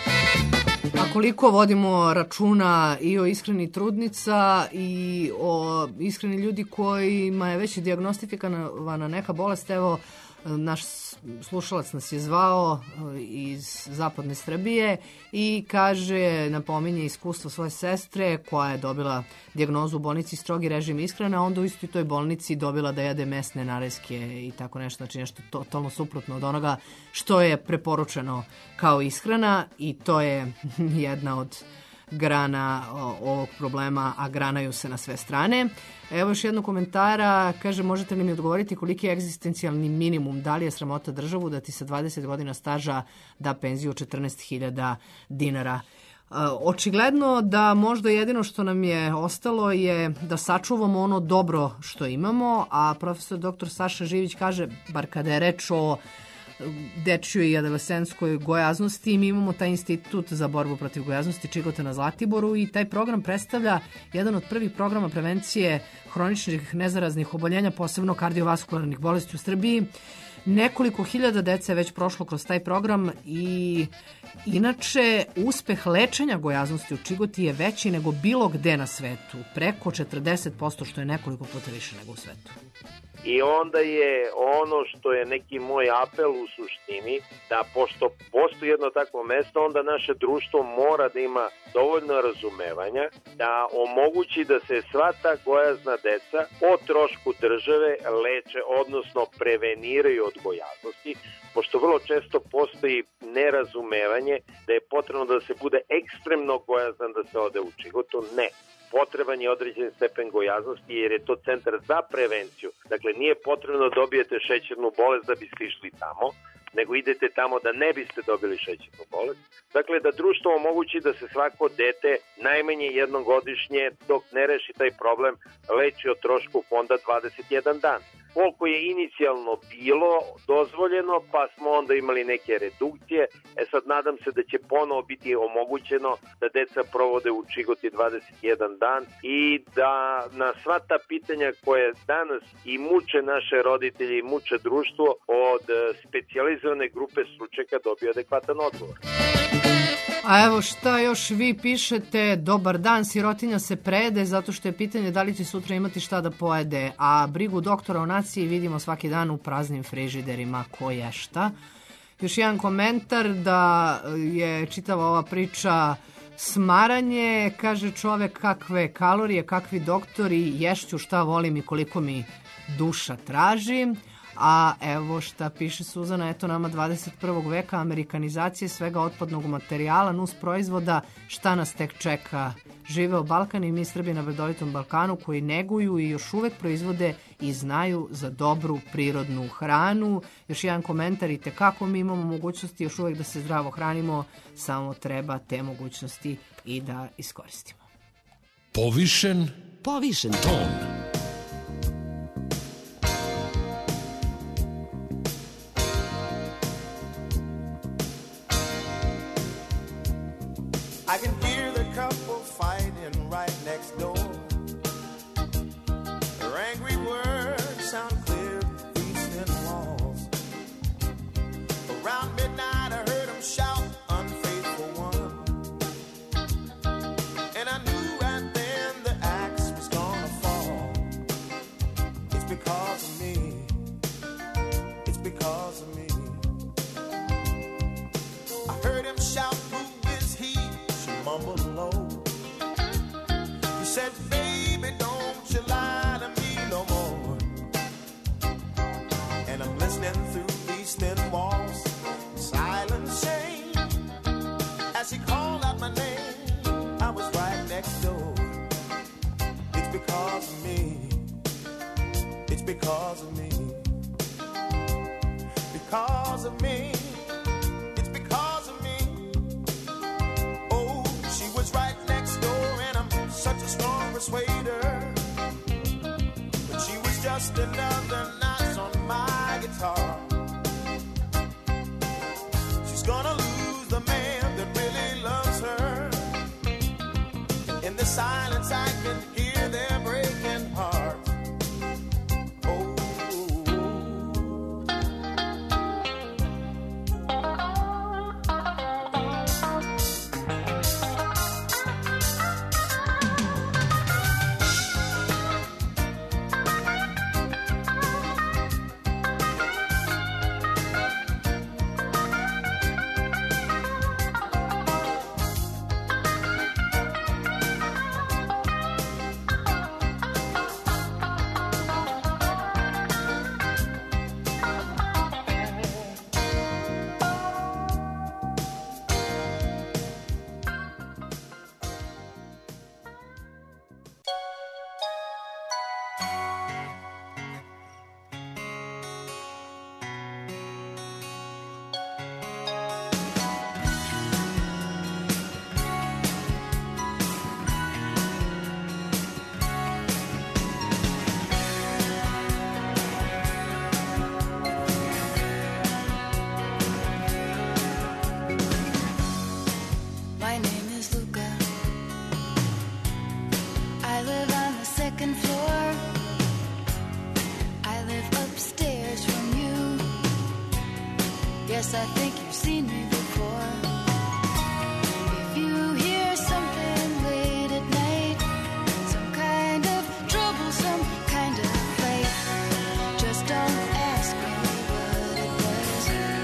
A koliko vodimo računa i o ishrani trudnica i o ishrani ljudi kojima je već dijagnostifikovana neka bolest? Evo, naš slušalac nas je zvao iz zapadne Srbije i kaže, napominje iskustvo svoje sestre koja je dobila dijagnozu u bolnici strogi režim ishrane, a onda u istoj toj bolnici dobila da jede mesne narezke i tako nešto, znači nešto totalno suprotno od onoga što je preporučeno kao ishrana i to je jedna od grana ovog problema, a granaju se na sve strane. Evo još jedno komentara, kaže, možete li mi odgovoriti koliki je egzistencijalni minimum, da li je sramota državu da ti sa 20 godina staža da penziju 14.000 dinara? Očigledno da možda jedino što nam je ostalo je da sačuvamo ono dobro što imamo, a profesor dr. Saša Živić kaže, bar kada je reč o dečjoj i adolescentskoj gojaznosti, mi imamo taj institut za borbu protiv gojaznosti Čigota na Zlatiboru i taj program predstavlja jedan od prvih programa prevencije hroničnih nezaraznih oboljenja, posebno kardiovaskularnih bolesti u Srbiji. Nekoliko hiljada dece je već prošlo kroz taj program i inače uspeh lečenja gojaznosti u Čigoti je veći nego bilo gde na svetu, preko 40%, što je nekoliko puta više nego u svetu. I onda je ono što je neki moj apel u u suštini da pošto postoji jedno takvo mesto, onda naše društvo mora da ima dovoljno razumevanja da omogući da se sva ta gojazna deca o trošku države leče, odnosno preveniraju od gojaznosti, pošto vrlo često postoji nerazumevanje da je potrebno da se bude ekstremno gojazan da se ode u Čigotu. Ne. Potreban je određen stepen gojaznosti jer je to centar za prevenciju. Dakle, nije potrebno da dobijete šećernu bolest da biste išli tamo, nego idete tamo da ne biste dobili šećernu bolest. Dakle, da društvo omogući da se svako dete najmanje jednom godišnje, dok ne reši taj problem, leči o trošku fonda 21 dan. Koliko je inicijalno bilo dozvoljeno, pa smo onda imali neke redukcije. Sad nadam se da će ponovo biti omogućeno da deca provode u Čigoti 21 dan i da na sva ta pitanja koje danas i muče naše roditelje i muče društvo od specijalizovane grupe stručnjaka dobiju adekvatan odgovor. A evo šta još vi pišete, dobar dan, sirotinja se prejede zato što je pitanje da li će sutra imati šta da pojede, a brigu doktora o naciji vidimo svaki dan u praznim frižiderima koja šta. Još jedan komentar da je čitava ova priča smaranje, kaže čovek kakve kalorije, kakvi doktori, ješću šta volim i koliko mi duša traži. A evo šta piše Suzana, eto nama 21. veka, amerikanizacije svega otpadnog materijala, nus proizvoda, šta nas tek čeka. Živeo Balkan i mi Srbi na bredovitom Balkanu koji neguju i još uvek proizvode i znaju za dobru prirodnu hranu. Još jedan komentar, i tekako mi imamo mogućnosti još uvek da se zdravo hranimo, samo treba te mogućnosti i da iskoristimo. Povišen ton. I can hear the couple fighting right next door. Their angry words sound clear through these thin walls. Around midnight I heard them shout, unfaithful one. And I knew right then the axe was gonna fall. It's because of me. It's because of me. I heard him shout, who is he? Mumbled low. He said, baby, don't you lie to me no more. And I'm listening through these thin walls, silent shame. As he called out my name, I was right next door. It's because of me. It's because of me. Because of me. Right next door, and I'm such a strong persuader. But she was just another notch on my guitar. She's gonna lose the man that really loves her. In the silence I can hear their breaking heart. I think you've seen me before. If you hear something late at night, some kind of trouble, some kind of fight, just don't ask me what it was.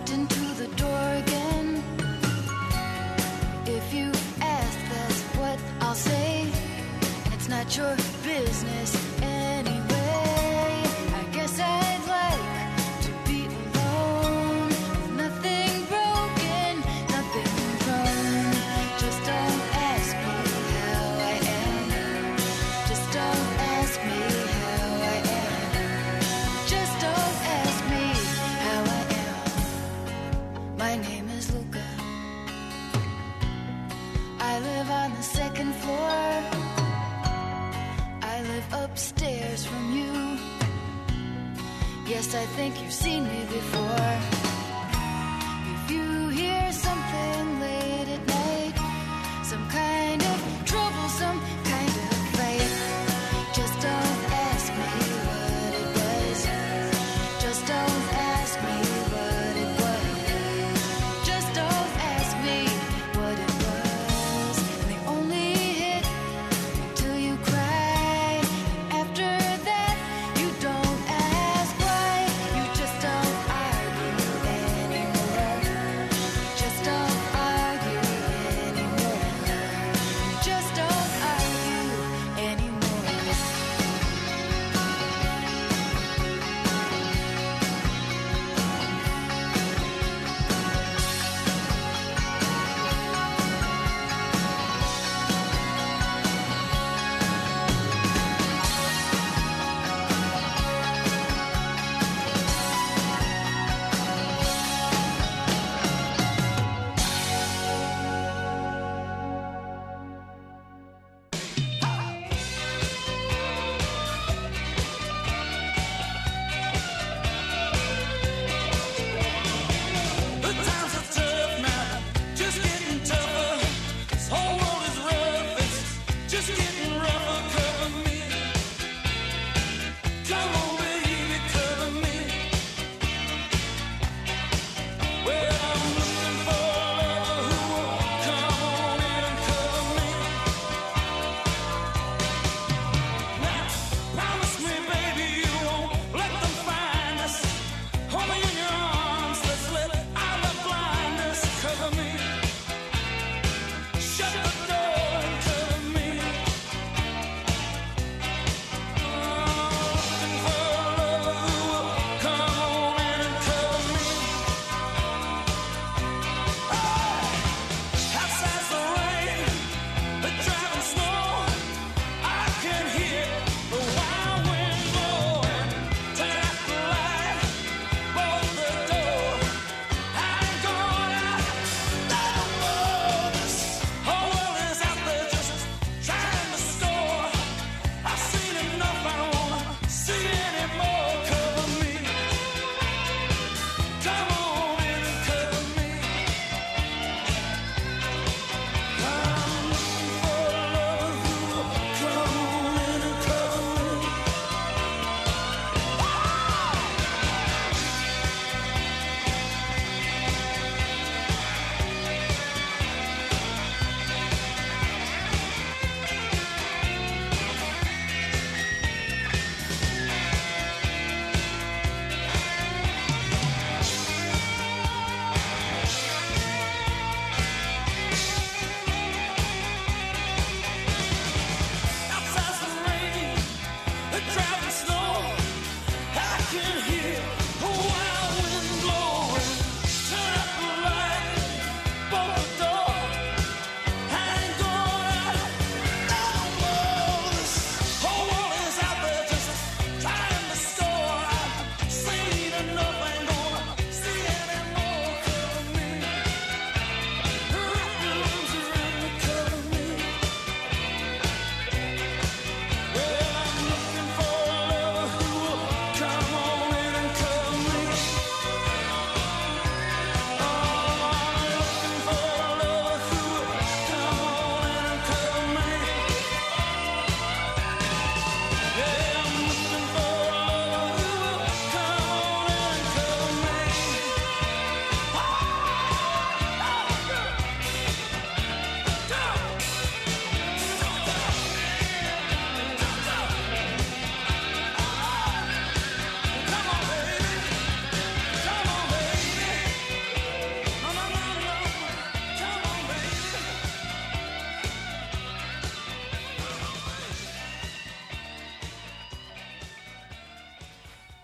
walked into the door again. If you ask, that's what I'll say. And it's not your business anyway. I guess I'd like to be alone with nothing broken, nothing wrong. Just don't ask me how I am. Just don't ask me how I am. Just don't ask me how I am. My name is Luca. I live on the second floor. I live upstairs from you. Yes, I think you've seen me before. If you hear something late at night, some kind of trouble, some kind of fight, just don't ask me what it was. Just don't ask me what it was. Just don't ask me what it was. And they only hit till you cry. After that, you don't ask why. You just don't argue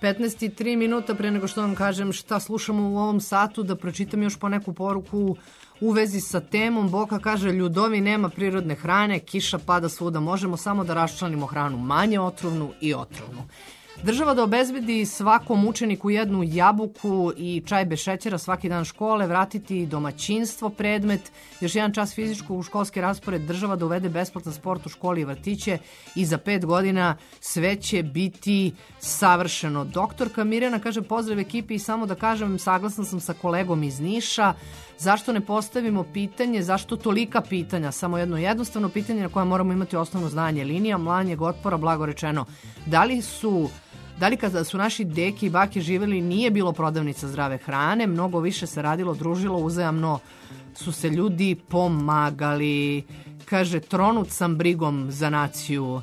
15:03 minuta pre nego što vam kažem šta slušamo u ovom satu, da pročitam još po neku poruku u vezi sa temom. Boka kaže, Ljudovi nema prirodne hrane, kiša pada svuda, možemo samo da raščlanimo hranu, manje otrovnu i otrovnu. Država da obezbedi svakom učeniku jednu jabuku i čaj bez šećera svaki dan škole, vratiti domaćinstvo predmet, još jedan čas fizičkog u školski raspored, država da uvede besplatan sport u školi i vrtiće i za 5 godina sve će biti savršeno. Doktorka Mirjana kaže, pozdrav ekipi i samo da kažem, saglasna sam sa kolegom iz Niša, zašto ne postavimo pitanje, zašto tolika pitanja, samo jedno jednostavno pitanje na koje moramo imati osnovno znanje, linija manjeg otpora, blago rečeno, da li kada su naši deki i bake živjeli nije bilo prodavnica zdrave hrane, mnogo više se radilo, družilo, uzajamno su se ljudi pomagali. Kaže, tronut sam brigom za naciju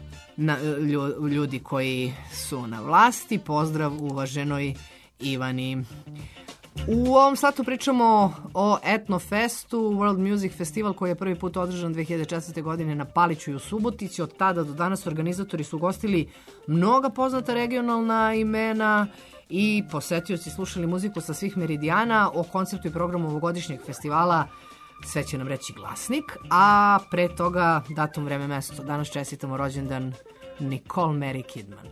ljudi koji su na vlasti. Pozdrav uvaženoj Ivani. U ovom satu pričamo o Etnofestu, World Music Festival koji je prvi put održan 2004. godine na Paliću i u Subotici. Od tada do danas organizatori su ugostili mnoga poznata regionalna imena i posetioci slušali muziku sa svih meridijana. O konceptu i programu ovogodišnjeg festivala sve će nam reći Glasnik, a pre toga datum, vreme, mesto. Danas čestitamo rođendan Nicole Mary Kidman.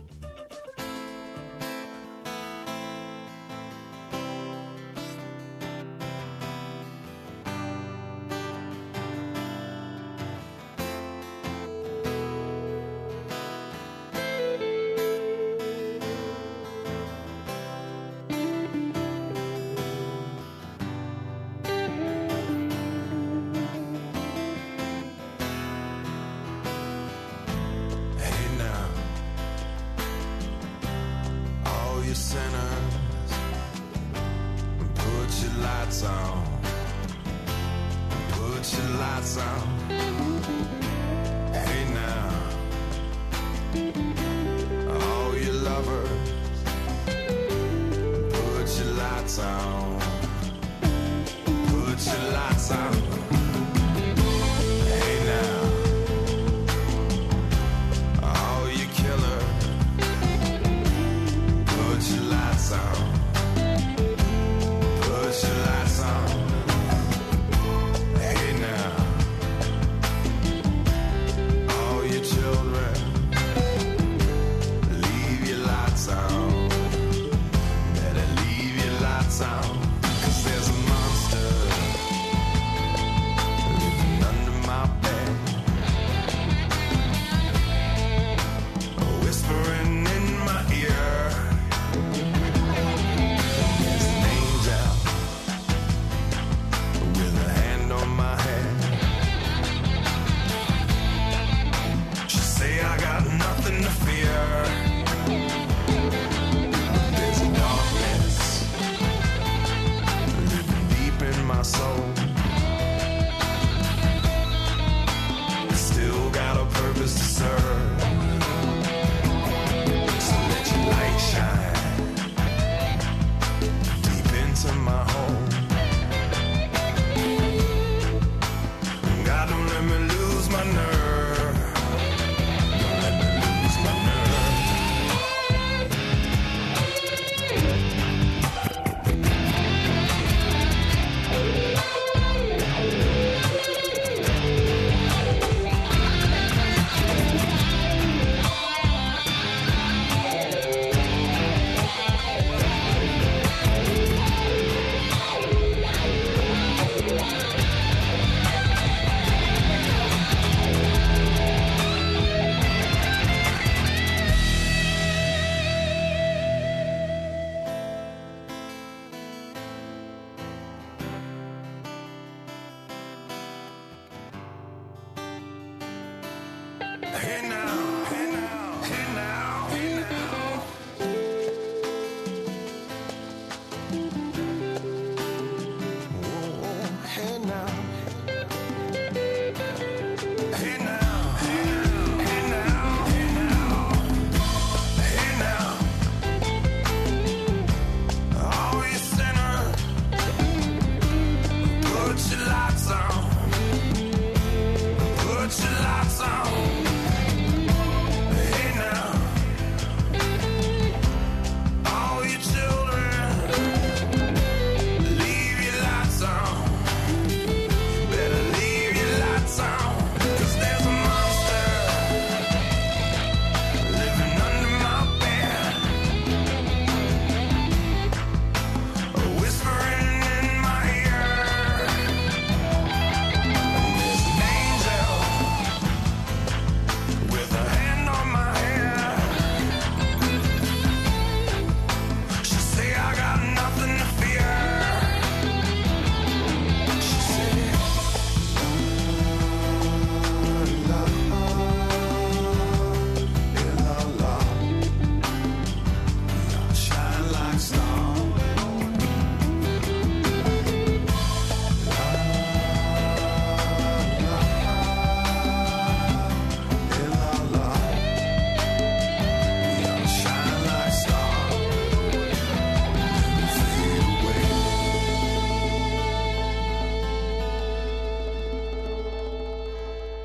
Better leave your lights on.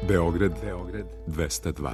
Beograd 202.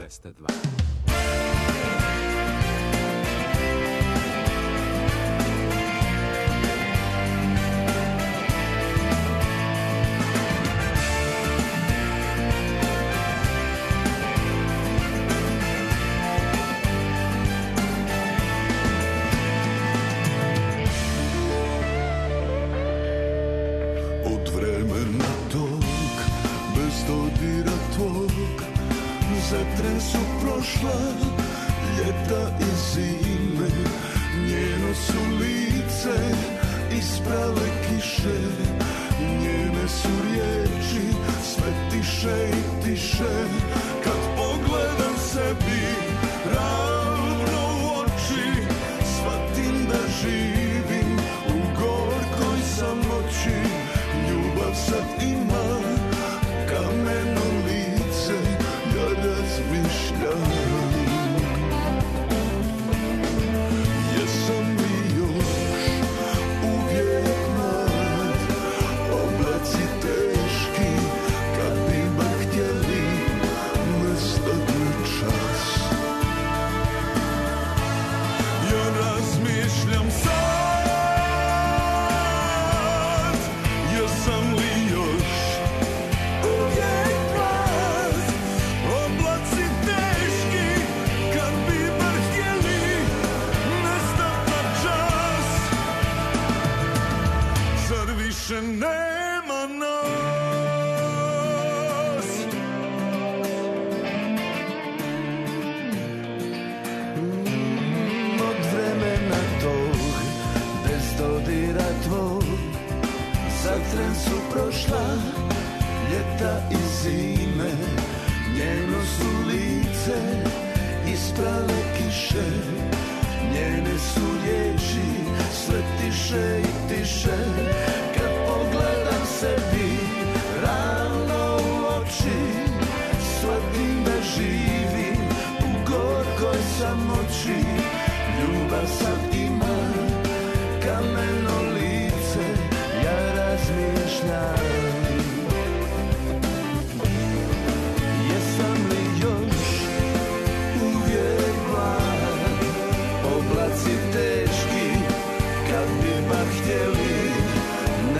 Od vremena tog, bez dodira tvog, zatre su prošla ljeta i zime, njeno su lice isprale kiše, njene su riječi sve tiše i tiše. Kad pogledam sebi ravno u oči, shvatim da živim u gorkoj samoći. Ljubav sad ima kameno lice, ja razmišljam. Jesam li još uvijek mlad, oblaci teški, kad bi bar htjeli nestat mi čas. Ja razmišljam sad, jesam li još uvijek mlad, oblaci teški, kad bi bar htjeli nestat na čas. Zar više nema nas? Od vremena tog, bez dodira tvog, zatren su prošla ljeta i zime, njeno su lice isprale kiše, njene su riječi sve tiše i tiše. Kad pogledam sebi ravno u oči, shvatim da živim u gorkoj samoći. Ljubav sad ima kameno lice, ja razmišljam. Jesam li još uvijek mlad, oblaci teški, kad bi bar htjeli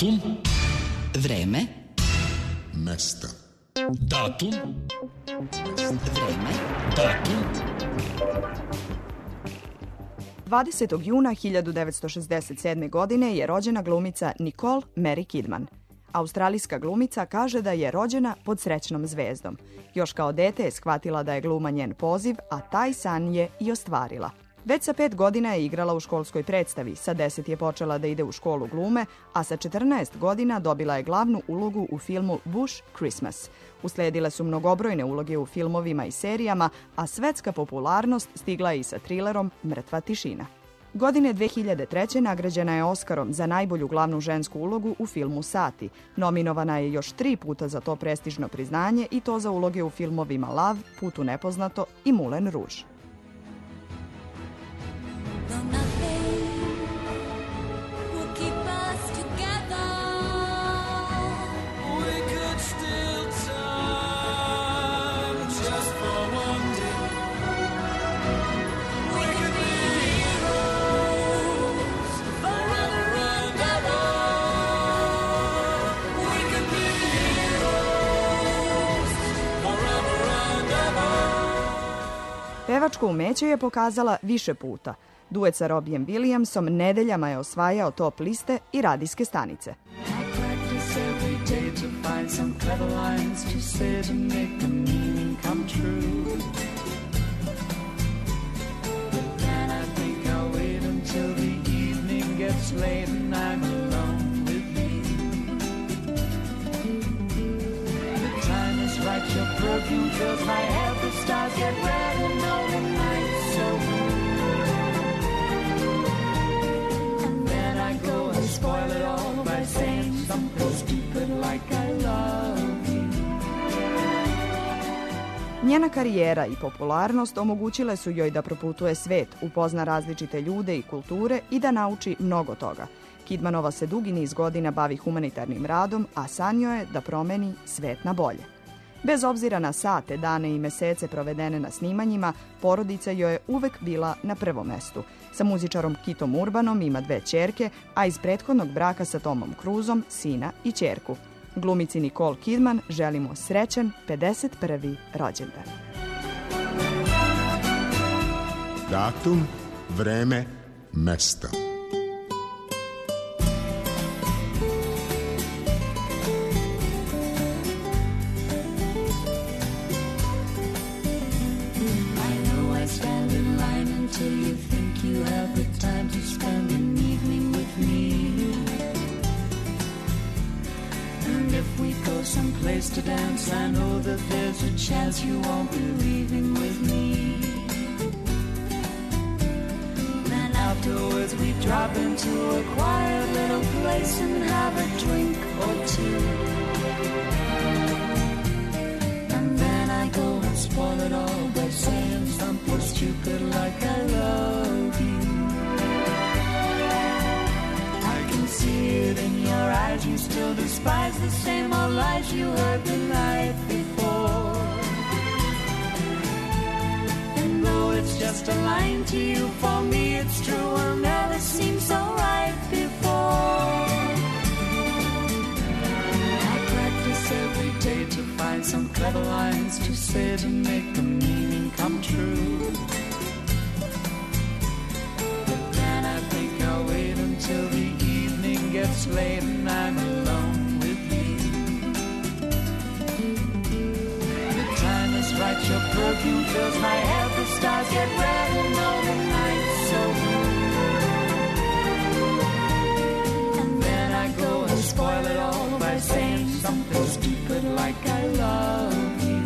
Datum, Vreme, mesta. Datum, vreme, datum, 20. juna 1967. godine je rođena glumica Nicole Mary Kidman. Australijska glumica kaže da je rođena pod srećnom zvezdom. Još kao dete je shvatila da je gluma njen poziv, a taj san je i ostvarila. Već sa 5 godina je igrala u školskoj predstavi, sa 10 je počela da ide u školu glume, a sa 14 godina dobila je glavnu ulogu u filmu Bush Christmas. Usledile su mnogobrojne uloge u filmovima i serijama, a svetska popularnost stigla je i sa trilerom Mrtva tišina. Godine 2003. nagrađena je Oskarom za najbolju glavnu žensku ulogu u filmu Sati. Nominovana je još 3 puta za to prestižno priznanje i to za uloge u filmovima Love, Put u nepoznato i Moulin Rouge. Pevačko umeće je pokazala više puta. Duet sa Robbijem Williamsom nedeljama je osvajao top liste i radijske stanice. Your perfume fills my head, the stars get red and all the nights so blue. And then I go and spoil it all by saying something stupid like I love you. Njena karijera i popularnost omogućile su joj da proputuje svet, upozna različite ljude i kulture i da nauči mnogo toga. Kidmanova se dugi niz godina bavi humanitarnim radom, a san joj je da promeni svet na bolje. Bez obzira na sate, dane i mesece provedene na snimanjima, porodica joj je uvek bila na prvom mestu. Sa muzičarom Kitom Urbanom ima 2 ćerke, a iz prethodnog braka sa Tomom Cruzom sina i ćerku. Glumici Nicole Kidman želimo srećan 51. rođendan. datum, vreme, mesto. Someplace to dance, I know that there's a chance you won't be leaving with me. Then afterwards we drop into a quiet little place and have a drink or two. And then I go and spoil it all by saying something stupid like I love you. See it in your eyes, you still despise the same old lies you heard the night before. And though it's just a line to you, for me it's true, will never seem so right before. I practice every day to find some clever lines to say to make the meaning come true. But then I think I'll wait until the gets late and I'm alone with you. The time is right, your perfume fills my head, the stars get red and all the nights so blue. And then I go and spoil it all by saying something stupid like I love you.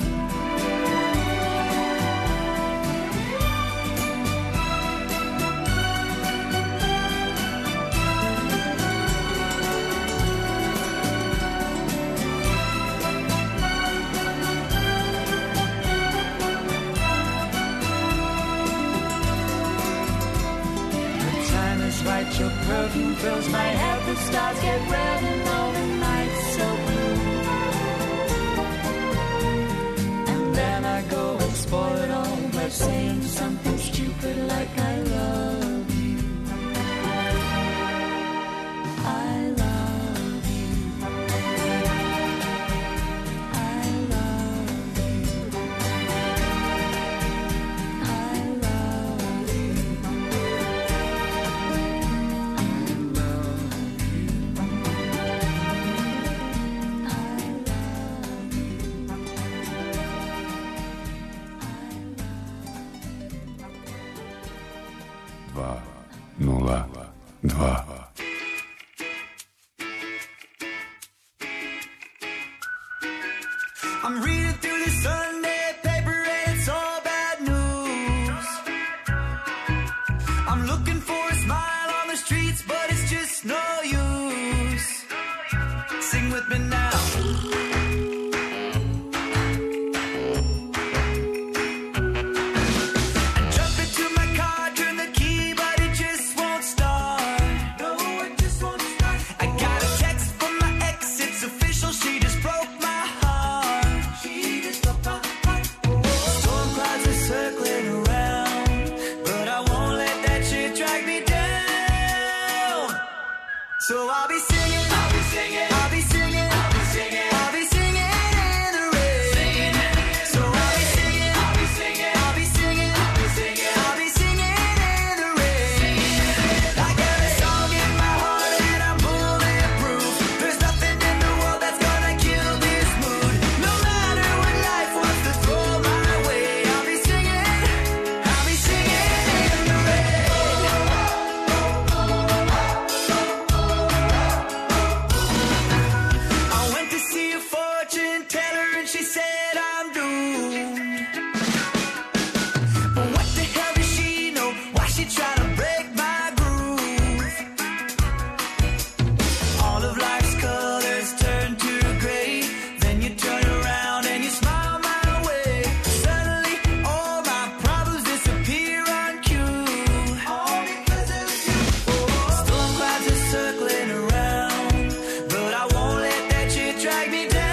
Right, your perfume fills my head, the stars get red and all the nights so blue. And then I go and spoil it all by saying something stupid like I love you. I love I'm reading through the Sunday paper and it's all bad news. I'm looking for a smile on the streets, but it's just no use. Sing with me now. So I'll be singing, I'll be singing, I'll be singing, I'll be singing, I'll be singing in the rain. Singing in the rain. So I'll be singing, I'll be singing, I'll be singing, I'll be singing, I'll be singing in the rain. I got a song in my heart and I'm bulletproof. There's nothing in the world that's gonna kill this mood. No matter what life wants to throw my way, I'll be singing in the rain. She said I'm doomed. But what the hell does she know? Why she trying to break my groove? All of life's colors turn to gray. Then you turn around and you smile my way. Suddenly all my problems disappear on cue. All because of you. Storm clouds are circling around, but I won't let that shit drag me down.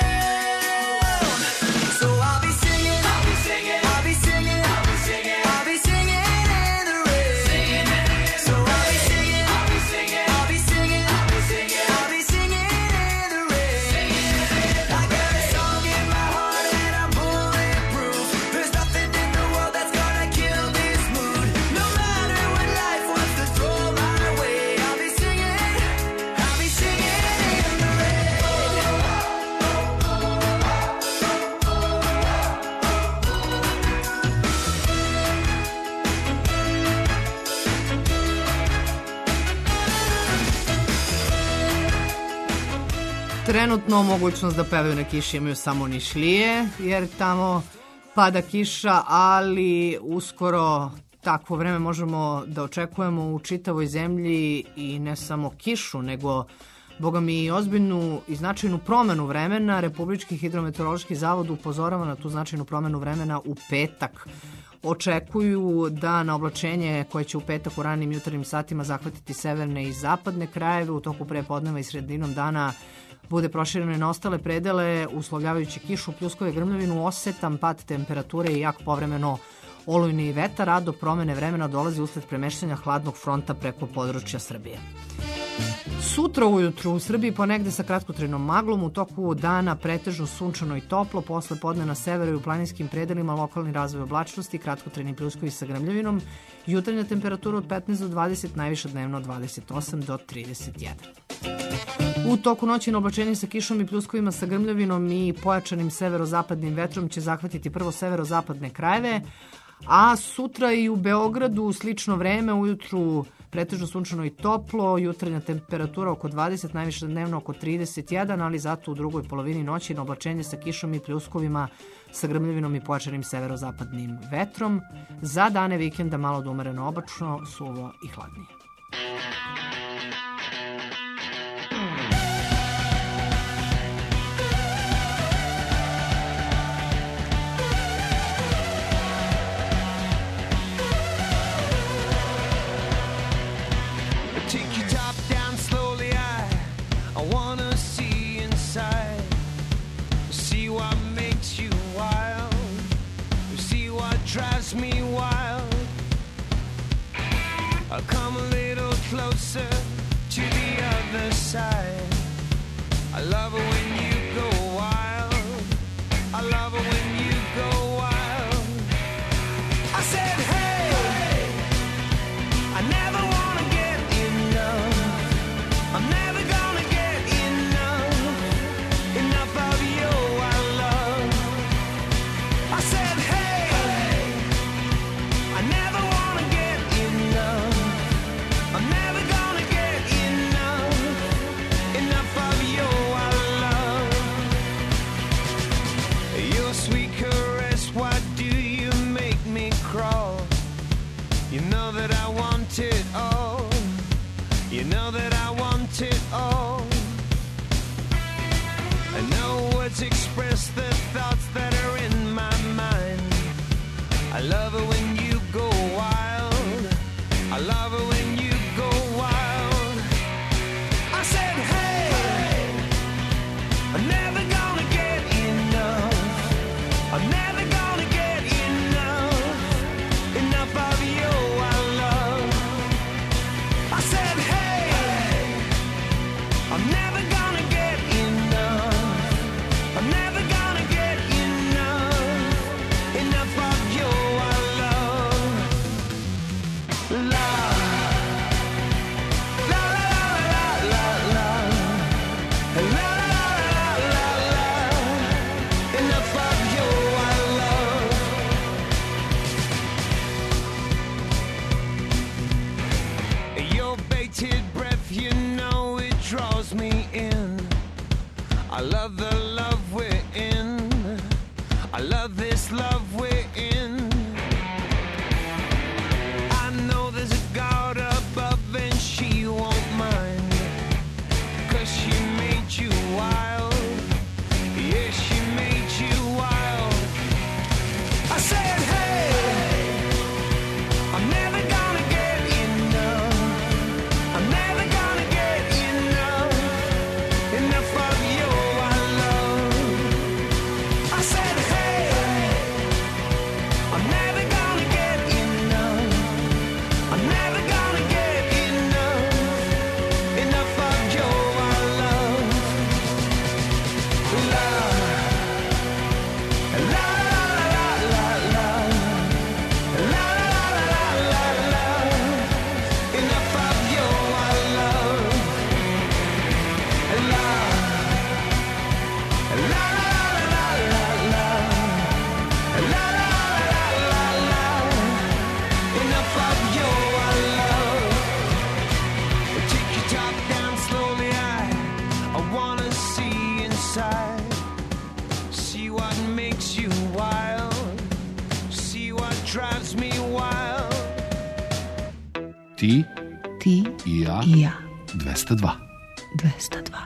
Trenutno mogućnost da pevaju na kiši imaju samo Nišlije, jer tamo pada kiša, ali uskoro takvo vreme možemo da očekujemo u čitavoj zemlji i ne samo kišu, nego boga mi i ozbiljnu i značajnu promenu vremena. Republički hidrometeorološki zavod upozorava na tu značajnu promenu vremena u petak. Očekuju da na oblačenje koje će u petak u ranim jutarnjim satima zahvatiti severne i zapadne krajeve u toku prepodneva i sredinom dana bude prošireno i na ostale predele, uslovljavajući kišu, pljuskove, grmljavinu, osetan pad temperature i jak povremeno olujni vetar, a do promene vremena dolazi usled premeštanja hladnog fronta preko područja Srbije. Sutra ujutru u Srbiji ponegde sa kratkotrajnom maglom, u toku dana pretežno sunčano i toplo, posle podne na severu i u planinskim predelima lokalni razvoj oblačnosti, kratkotrajni pljuskovi sa grmljavinom, jutarnja temperatura od 15 do 20, najviša dnevno od 28 do 31. U toku noći na oblačenje sa kišom i pljuskovima sa grmljavinom i pojačanim severozapadnim vetrom će zahvatiti prvo severozapadne krajeve, a sutra i u Beogradu slično vreme, ujutru pretežno sunčano i toplo, jutarnja temperatura oko 20, najviša dnevno oko 31, ali zato u drugoj polovini noći na oblačenje sa kišom i pljuskovima sa grmljavinom i pojačanim severozapadnim vetrom. Za dane vikenda malo da umereno oblačno, suvo i hladnije. Drives me wild. I'll come a little closer to the other side. I love it when you go wild. I love it when you go wild. I said, hey, I never wanna get enough. I'm never gonna get enough of your love. I said, hey, I never wanna get enough. You know that I want it all. You know that I want it all. I know words express the thoughts that are in my mind. I love it when you go wild. I love it when you go wild. I said, hey, I'm never gonna get enough. I'm never gonna get enough. Enough of your love. I said, hey, I'm never gonna get enough. I'm never gonna get enough. Enough of your love. Love. La la la la la la. La la la la la. Enough of your love. Your bated breath, you know it draws me in. I love the love we're in. I love this love we're in. I know there's a God above and she won't mind, 'cause she made you wild. Yeah, she made you wild. I said, hey, I'm never gonna get enough. I'm never gonna get enough. Enough of your love. I said, hey, I'm never gonna get enough. I'm never gonna get enough. Enough of your love. Love. La la la la la. La la la la la. Enough of your love. Love. La la la la la. La la la la la. Enough of your love. Take your top down slowly. I wanna see inside. See what makes you wild. See what drives me wild. Ti i ja. 202. 202.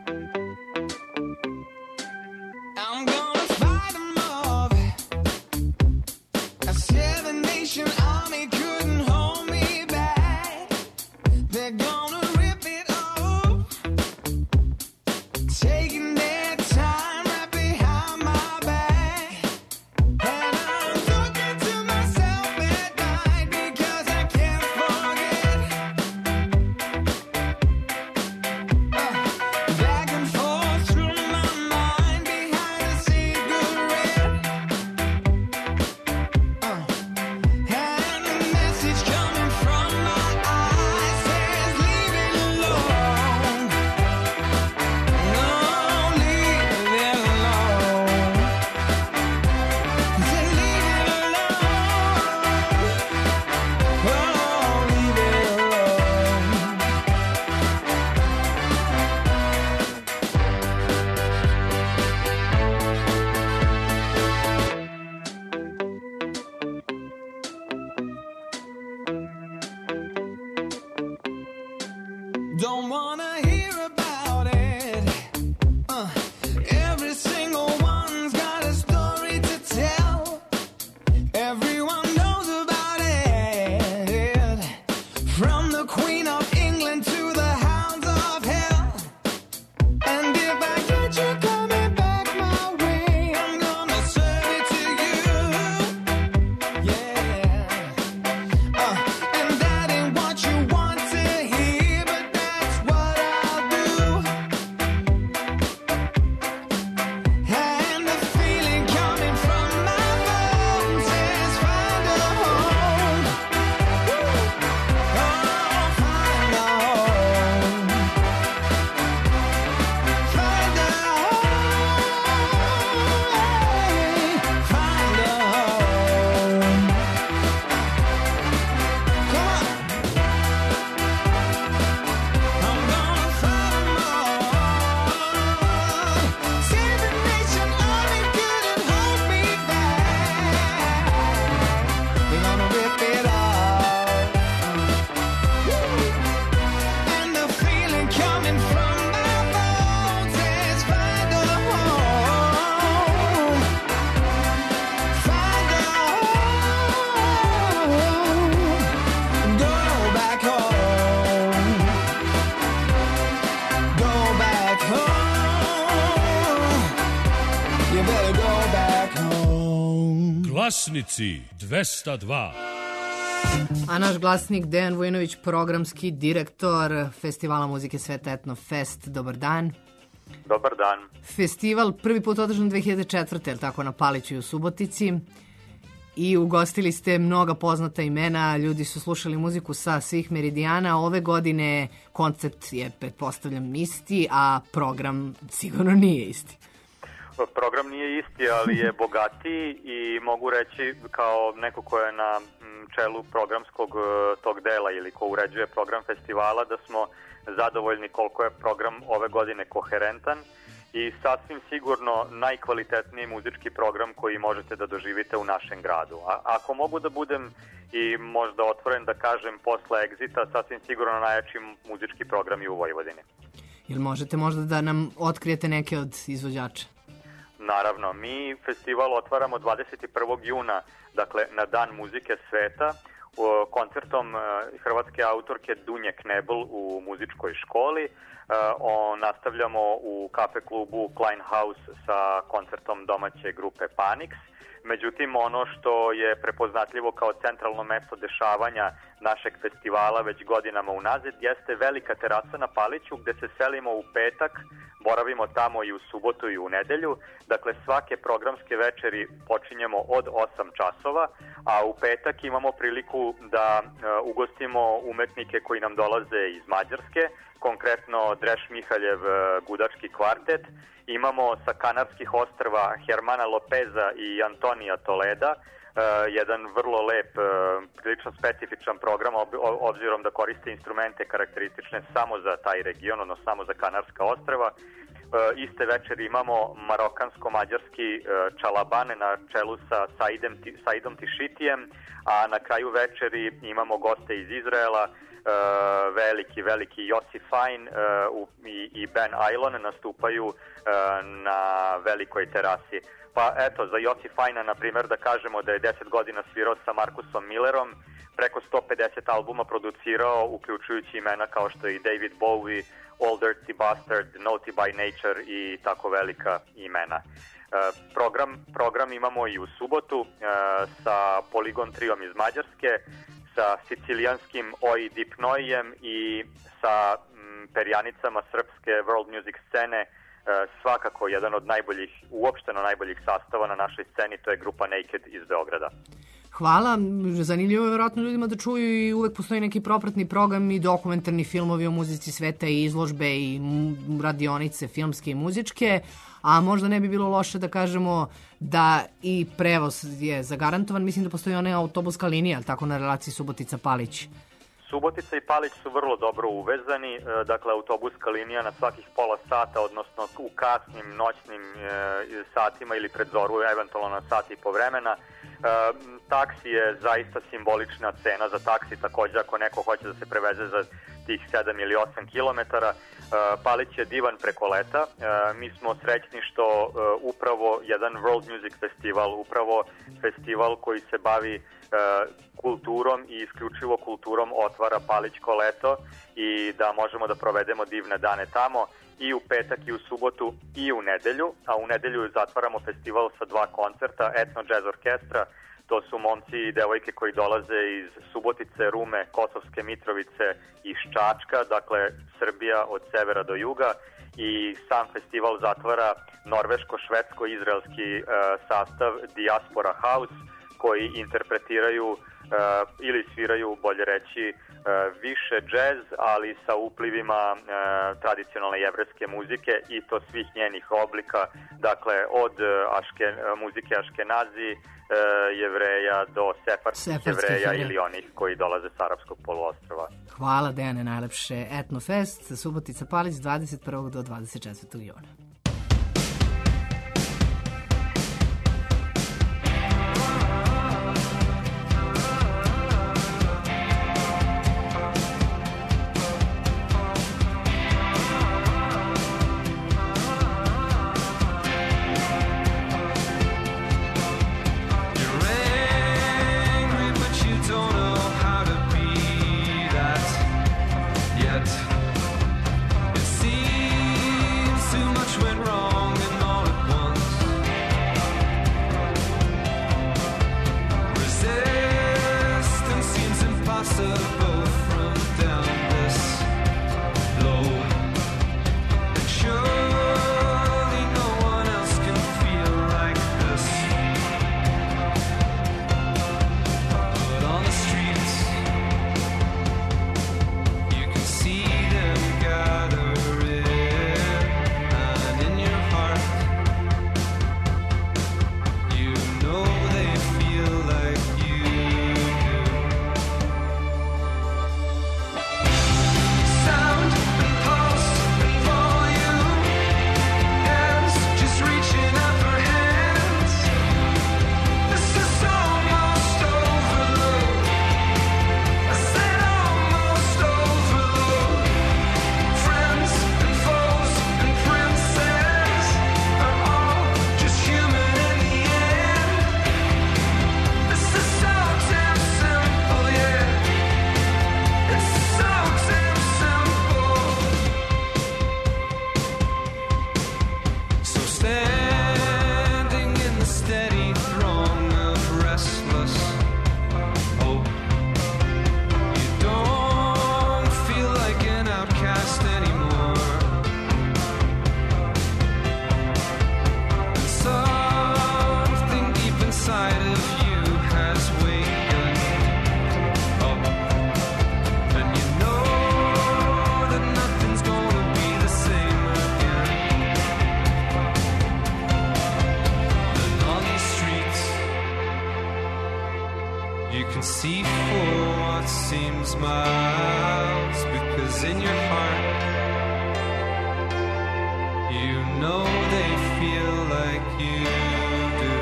I'm gonna fight 'em off. A 7-nation army couldn't hold me back. They're gonna rip it off, taking their time right behind my back. And I'm talking to myself at night because I can't forget. Back and forth through my mind behind a cigarette. And the message coming from my eyes says, leave it alone. No, leave it alone. Say, leave it alone. Oh, leave it alone. Don't wanna hear about it. Every single one's got a story to tell. Everyone knows about it. From the Queen of England to the hounds of hell. And if I get you coming back my way, I'm gonna serve it to you. Yeah. And that ain't what you want to hear, but that's what I Glasnici 202. A naš glasnik Dejan Vujinović, programski direktor Festivala muzike Sveta Etno Fest. Dobar dan. Dobar dan. Festival prvi put održan 2004. je li tako, na Paliću i u Subotici. I ugostili ste mnoga poznata imena, ljudi su slušali muziku sa svih meridijana. Ove godine koncept je, pretpostavljam, isti, a program sigurno nije isti. Program nije isti, ali je bogatiji i mogu reći kao neko ko je na čelu programskog tog dela ili ko uređuje program festivala da smo zadovoljni koliko je program ove godine koherentan i sasvim sigurno najkvalitetniji muzički program koji možete da doživite u našem gradu. A ako mogu da budem i možda otvoren da kažem posle Exita, sasvim sigurno najjači muzički program i u Vojvodini. Jel možete možda da nam otkrijete neke od izvođača? Naravno, mi festival otvaramo 21. juna, dakle na Dan muzike sveta, koncertom hrvatske autorke Dunje Knebel u muzičkoj školi. Nastavljamo u kafe klubu Klein House sa koncertom domaće grupe Panix. Međutim, ono što je prepoznatljivo kao centralno mesto dešavanja našeg festivala već godinama unazad jeste velika terasa na Paliću gde se selimo u petak, boravimo tamo i u subotu i u nedelju. Dakle, svake programske večeri počinjemo od 8 časova, a u petak imamo priliku da ugostimo umetnike koji nam dolaze iz Mađarske, konkretno Dreš Mihaljev gudački kvartet. Imamo sa Kanarskih ostrva Hermana Lopeza i Antonija Toleda, jedan vrlo lep, prilično specifičan program, obzirom da koriste instrumente karakteristične samo za taj region, odnosno samo za Kanarska ostrva. Iste večeri imamo marokansko-mađarski čalabane na čelu sa Saidom Tišitijem, a na kraju večeri imamo goste iz Izraela, veliki Jossi Fine i Ben Ailon nastupaju na velikoj terasi. Pa eto, za Jossi Fine, na primjer, da kažemo da je 10 godina svirao sa Markusom Millerom, preko 150 albuma producirao, uključujući imena kao što je i David Bowie, Old Dirty Bastard, Naughty by Nature i tako velika imena. Program imamo i u subotu sa Polygon Triom iz Mađarske, sa sicilijanskim Oi Dipnoijem i sa perjanicama srpske world music scene, svakako jedan od najboljih, uopšteno najboljih sastava na našoj sceni, to je grupa Naked iz Beograda. Hvala, zanimljivo je vjerojatno ljudima da čuju i uvek postoji neki propratni program i dokumentarni filmovi o muzici sveta i izložbe i radionice filmske i muzičke, a možda ne bi bilo loše da kažemo da i prevoz je zagarantovan. Mislim da postoji ona autobuska linija, tako, na relaciji Subotica-Palić. Subotica i Palić su vrlo dobro uvezani, dakle autobuska linija na svakih pola sata, odnosno u kasnim noćnim satima ili pred zoru, eventualno na sat i po vremena. Taksi je zaista simbolična cena za taksi, također ako neko hoće da se preveze za tih 7 ili 8 kilometara. Palić je divan preko leta. Mi smo srećni što upravo jedan World Music Festival, upravo festival koji se bavi kulturom i isključivo kulturom otvara Palićko leto i da možemo da provedemo divne dane tamo i u petak i u subotu i u nedelju, a u nedelju zatvaramo festival sa 2 koncerta Etno Jazz Orkestra. To su momci i devojke koji dolaze iz Subotice, Rume, Kosovske Mitrovice i Ščačka, dakle Srbija od severa do juga, i sam festival zatvara norveško-švedsko-izraelski sastav Diaspora House, koji interpretiraju ili sviraju, bolje reći, više džez, ali sa uplivima tradicionalne jevrejske muzike i to svih njenih oblika, dakle od muzike Aškenazi, Jevreja do sefarskih Jevreja ili onih koji dolaze s arapskog poluostrva. Hvala, Dejane, najlepše. Etnofest, Subotica Palić, 21. do 24. juna. It seems too much see for what seems miles, because in your heart you know they feel like you do.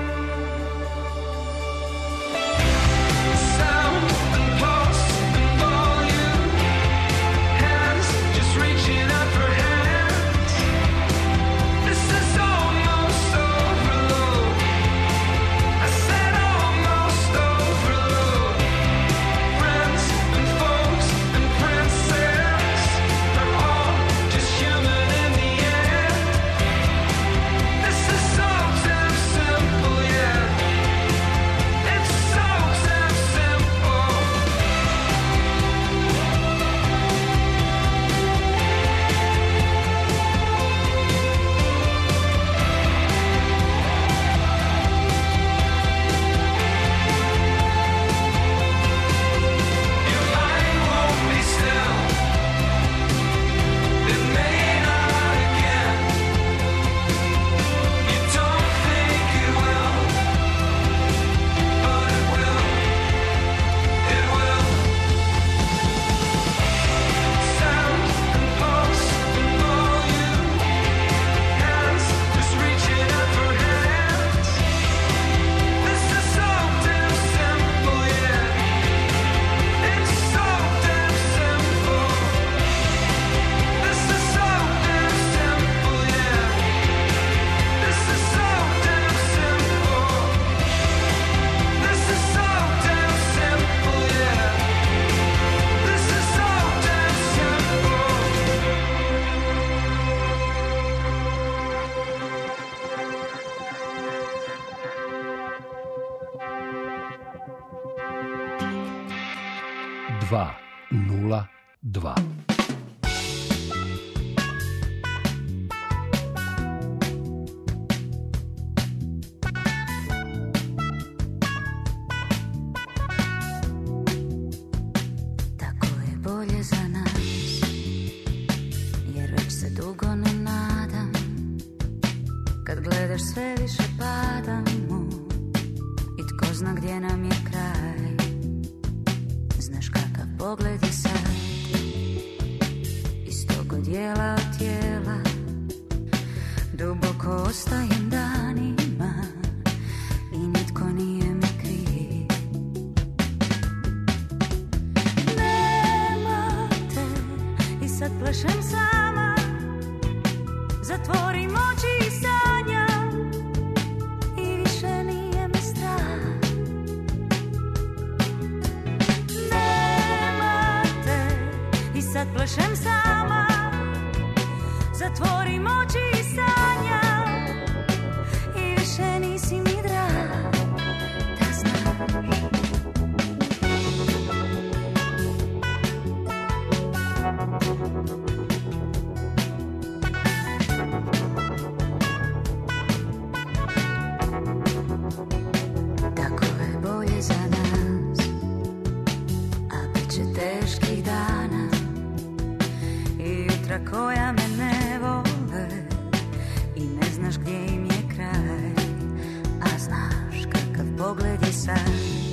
Sound and pulse and volume, hands just reaching out for hands. This is almost overload. I said almost overload. Friends and foes and princes are all just human in the end. This is so damn simple, yeah. It's so damn simple. Your mind won't be still. It may not again. You don't think it will, but it will. It will. Sound and pulse and volume, hands just reaching out for hands. This is so damn simple, yeah. It's so damn simple. This is so damn simple, yeah. This is so damn simple. This is so damn simple, yeah. This is so damn Dva, nula, dva. Tako je bolje za nas, jer već se dugo ne nadam. Kad gledaš sve više padamo i tko zna gdje nam je kraj. Znaš kakav pogled je sad, iz tog odjela od tijela duboko ostajem danima i nitko nije mi kriv. Nema te i sad plešem sama, zatvorim oči i sanjam i više nije me strah. Nema te i sad plešem sama, zatvorim oči i sanjam i više nisi mi drag, da znaš. Tako je bolje za nas, a bit će teških dana i jutra koja me ne vole i ne znaš gdje im je kraj, a znaš kakav pogled je sad,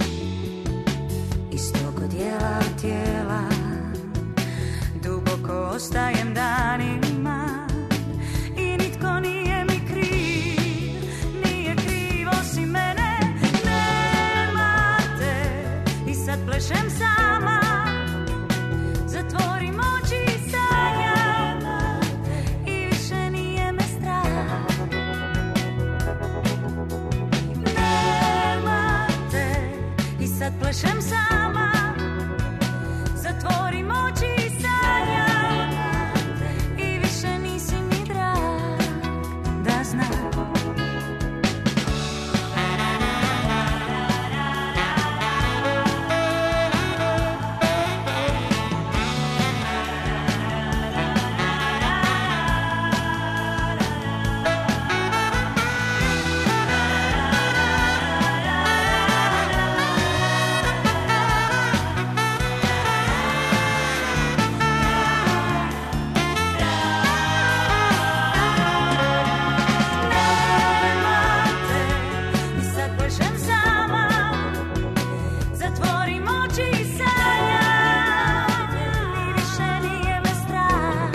iz tog odjela od tijela duboko ostajem danima i nitko nije mi kriv, nije kriv osim mene. Nema te i sad plešem sama, zatvorim oči i sanjam i više nije me strah. Nema te i sad plešem sama, zatvorim oči i sanjam i više nisi mi drag, da znaš. Zatvorim oči i sanjam i više nije me strah.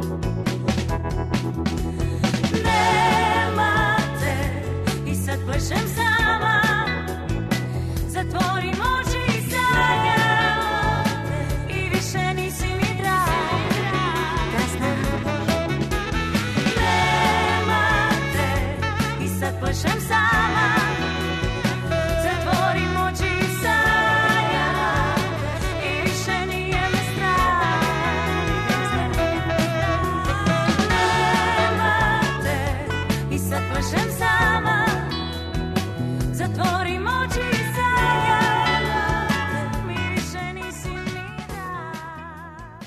Nema te i sad plešem sama. Zatvorim oči i sanjam i više nisi mi drag. Da znam. Nema te i sad plešem sama. Zatvorim oči i sanjam i više nije me strah. Nema te i sad plešem sama. Zatvorim oči i sanjam mi više nisi mi drag.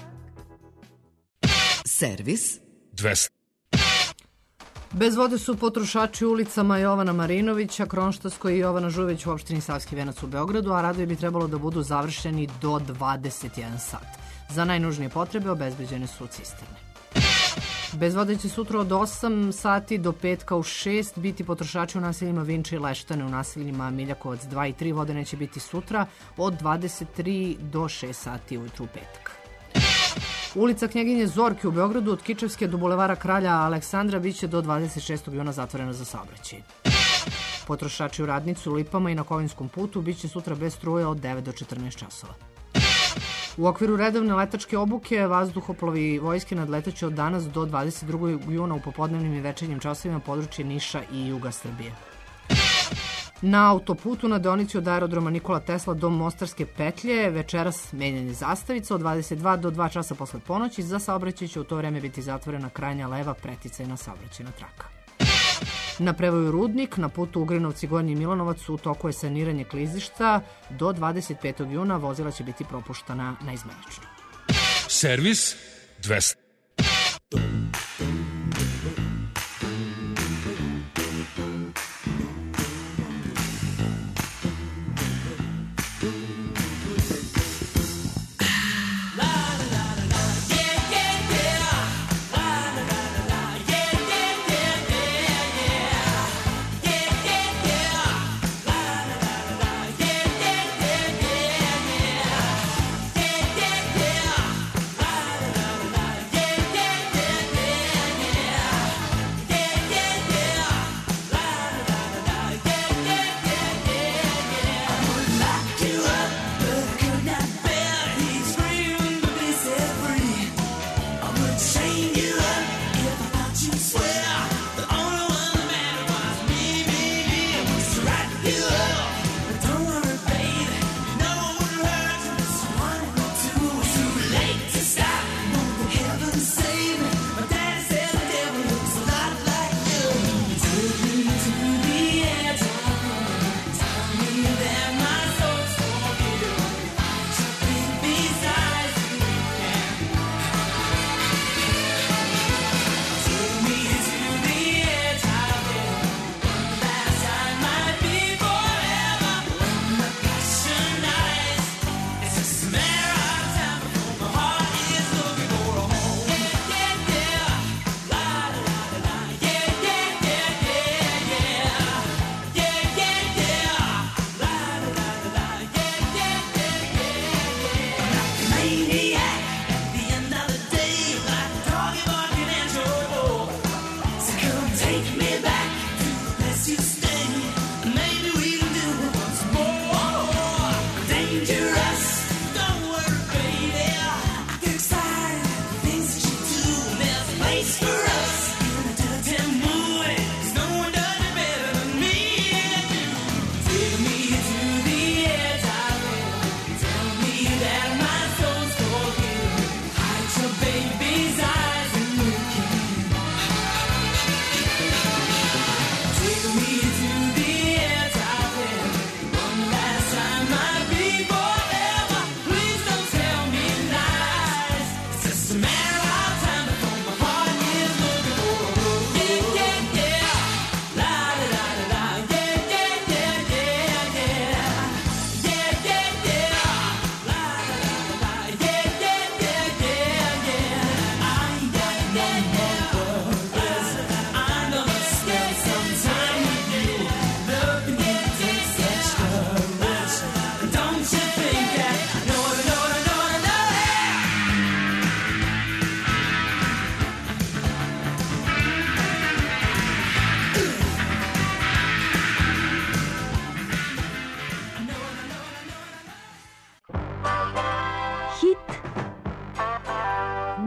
Servis 200. Bez vode su potrošači ulicama Jovana Marinovića, Kronštaskoj i Jovana Žujević u opštini Savski Venac u Beogradu, a radovi bi trebalo da budu završeni do 21 sat. Za najnužnije potrebe obezbeđene su cisterne. Bez vode će sutra od 8 sati do petka u 6 biti potrošači u naseljima Vinče i Leštane. U naseljima Miljakovac 2 i 3 vode neće biti sutra od 23 do 6 sati ujutru u petak. Ulica Knjeginje Zorke u Beogradu od Kičevske do bulevara Kralja Aleksandra biće do 26. juna zatvorena za saobraćaj. Potrošači u Radnicu, Lipama i na Kovinskom putu biće sutra bez struje od 9 do 14 časova. U okviru redovne letačke obuke vazduhoplovi vojske nadletaće od danas do 22. juna u popodnevnim i večernjim časovima područje Niša i juga Srbije. Na autoputu na deonici od aerodroma Nikola Tesla do Mostarske petlje večeras menjanje zastavica od 22 do 2 časa posle ponoći. Za saobraćaj će u to vreme biti zatvorena krajnja leva preticajna saobraćajna traka. Na prevoju Rudnik, na putu Ugrinovci, Gornji i Milanovac u toku je saniranje klizišta. Do 25. juna vozila će biti propuštana na izmenično. Servis 200. Yeah.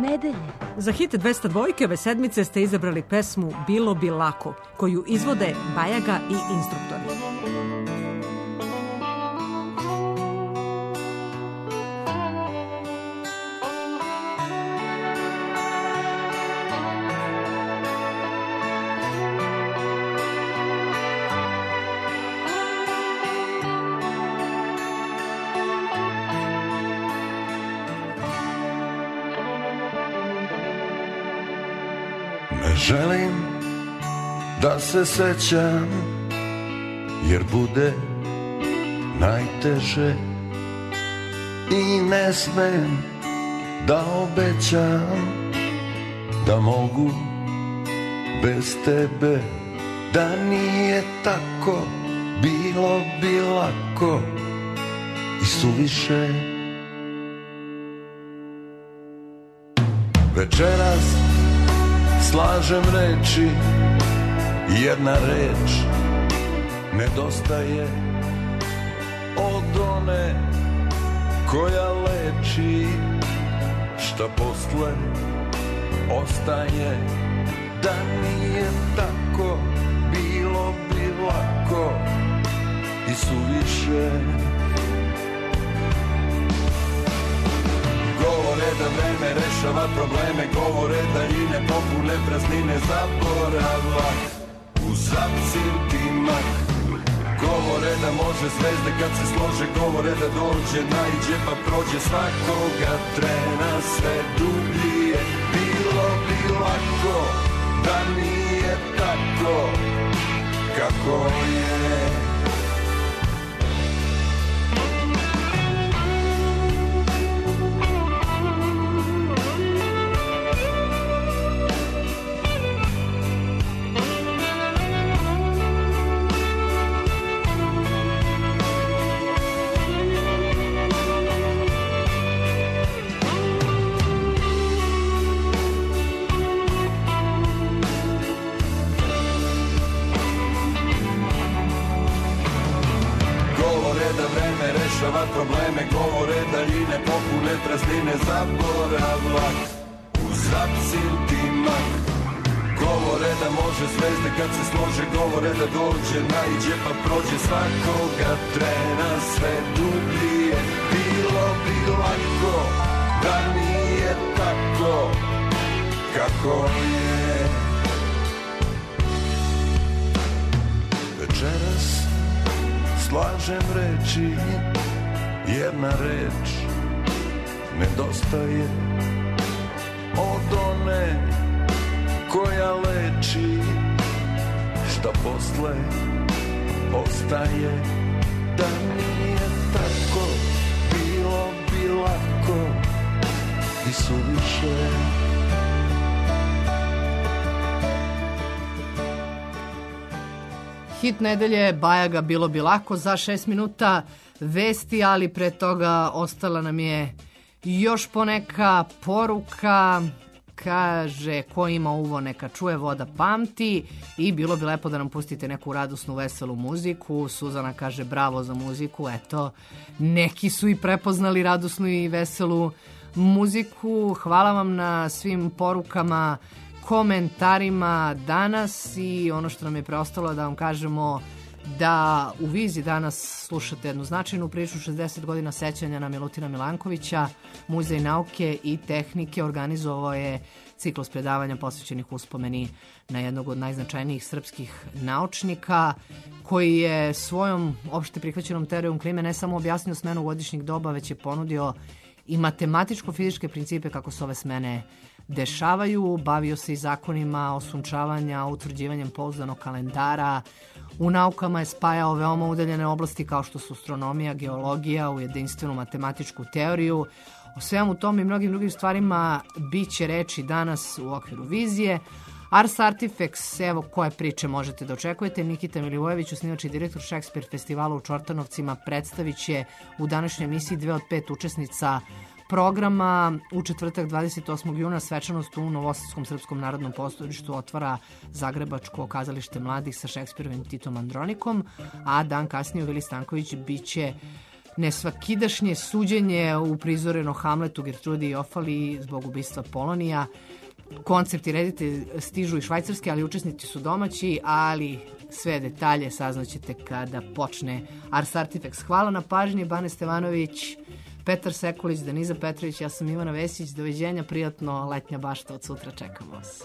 nedelje. Za hit 202 ove sedmice ste izabrali pesmu Bilo bi lako, koju izvode Bajaga i Instruktori. Ne želim da se sećam, jer bude najteže i ne smem da obećam da mogu bez tebe. Da nije tako, bilo bi lako i suviše. Večeras slažem reči, jedna reč nedostaje od one koja leči. Šta posle ostaje, da nije tako, bilo bi lako i suviše. Govore da vreme rešava probleme, govore da daljine popune praznine zaborava uz apsintimak. Govore da može zvezde kad se slože, govore da dođe, naiđe pa prođe svakoga trena sve dublje. Bilo bi lako da nije tako kako je. Rešava probleme, govore daljine popune praznine zaboravlak uz apsintimak. Govore da može zvezde kad se slože, govore da dođe, naiđe pa prođe svakoga trena sve dublje. Bilo bi lako da nije tako kako je. Večeras slažem reči, jedna reč nedostaje od one koja leči. Šta posle ostaje, da nije tako, bilo bi lako i suviše. Hit nedelje, Bajaga, Bilo bi lako. Za 6 minuta vesti, ali pre toga ostala nam je još poneka poruka. Kaže, ko ima uvo neka čuje, voda pamti. I bilo bi lepo da nam pustite neku radosnu, veselu muziku. Suzana kaže, bravo za muziku. Eto, neki su i prepoznali radosnu i veselu muziku. Hvala vam na svim porukama, komentarima danas, i ono što nam je preostalo da vam kažemo da u Vizi danas slušate jednu značajnu priču, 60 godina sećanja na Milutina Milankovića. Muzej nauke i tehnike organizovao je ciklus predavanja posvećenih uspomeni na jednog od najznačajnijih srpskih naučnika, koji je svojom opšte prihvaćenom teorijom klime ne samo objasnio smenu godišnjih doba, već je ponudio i matematičko-fizičke principe kako se ove smene dešavaju. Bavio se i zakonima osunčavanja, utvrđivanjem pouzdanog kalendara. U naukama je spajao veoma udaljene oblasti kao što su astronomija, geologija u jedinstvenu matematičku teoriju. O svemu tom i mnogim drugim stvarima bit će reči danas u okviru Vizije. Ars Artifex, evo koje priče možete da očekujete. Nikita Milivojević, osnivač i direktor Šekspir festivala u Čortanovcima, predstavit će u današnjoj emisiji 2 od 5 učesnica programa. U četvrtak 28. juna svečanost u Novosadskom srpskom narodnom pozorištu otvara Zagrebačko kazalište mladih sa Šekspirovim Titom Andronikom, a dan kasnije u Vili Stanković biće nesvakidašnje suđenje uprizoreno Hamletu, Gertrudi i Ofaliji zbog ubistva Polonija. Koncept i reditelj stižu iz Švajcarske, ali učesnici su domaći, ali sve detalje saznaćete kada počne Ars Artifex. Hvala na pažnji, Bane Stevanović, Petar Sekulić, Deniza Petrović, ja sam Ivana Vesić, doviđenja, prijatno, letnja bašta, od sutra čekamo vas.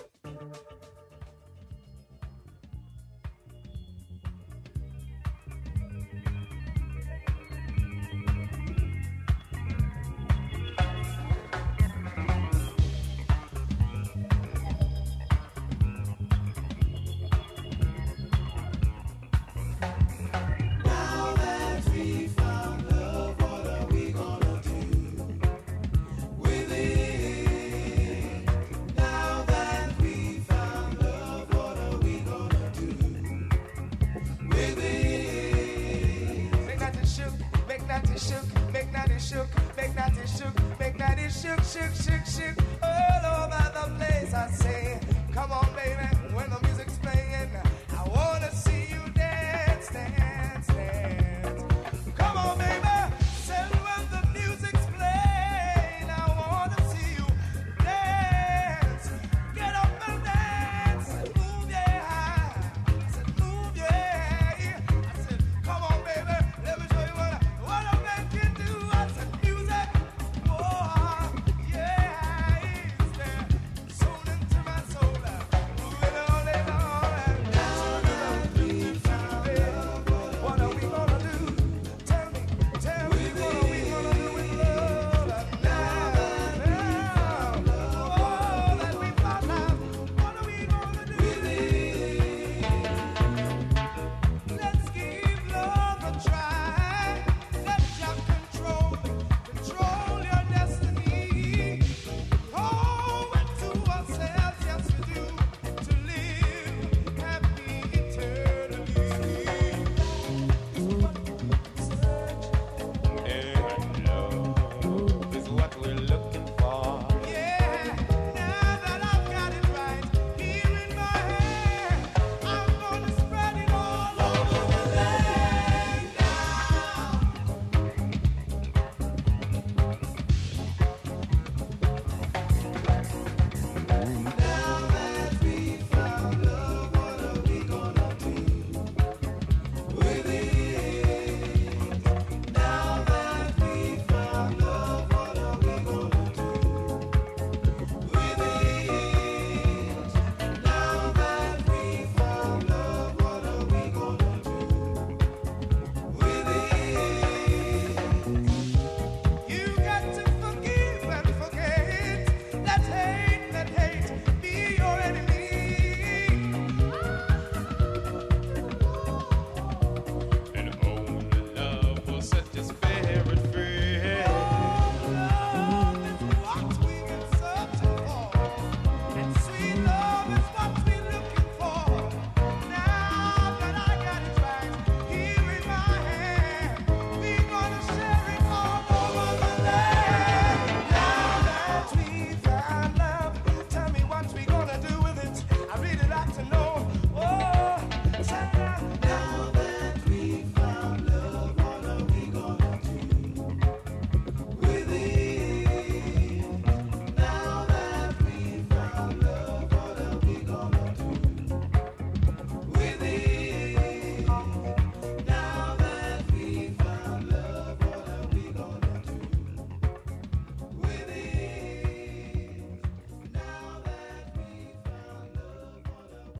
Shook, shook, shook, shook.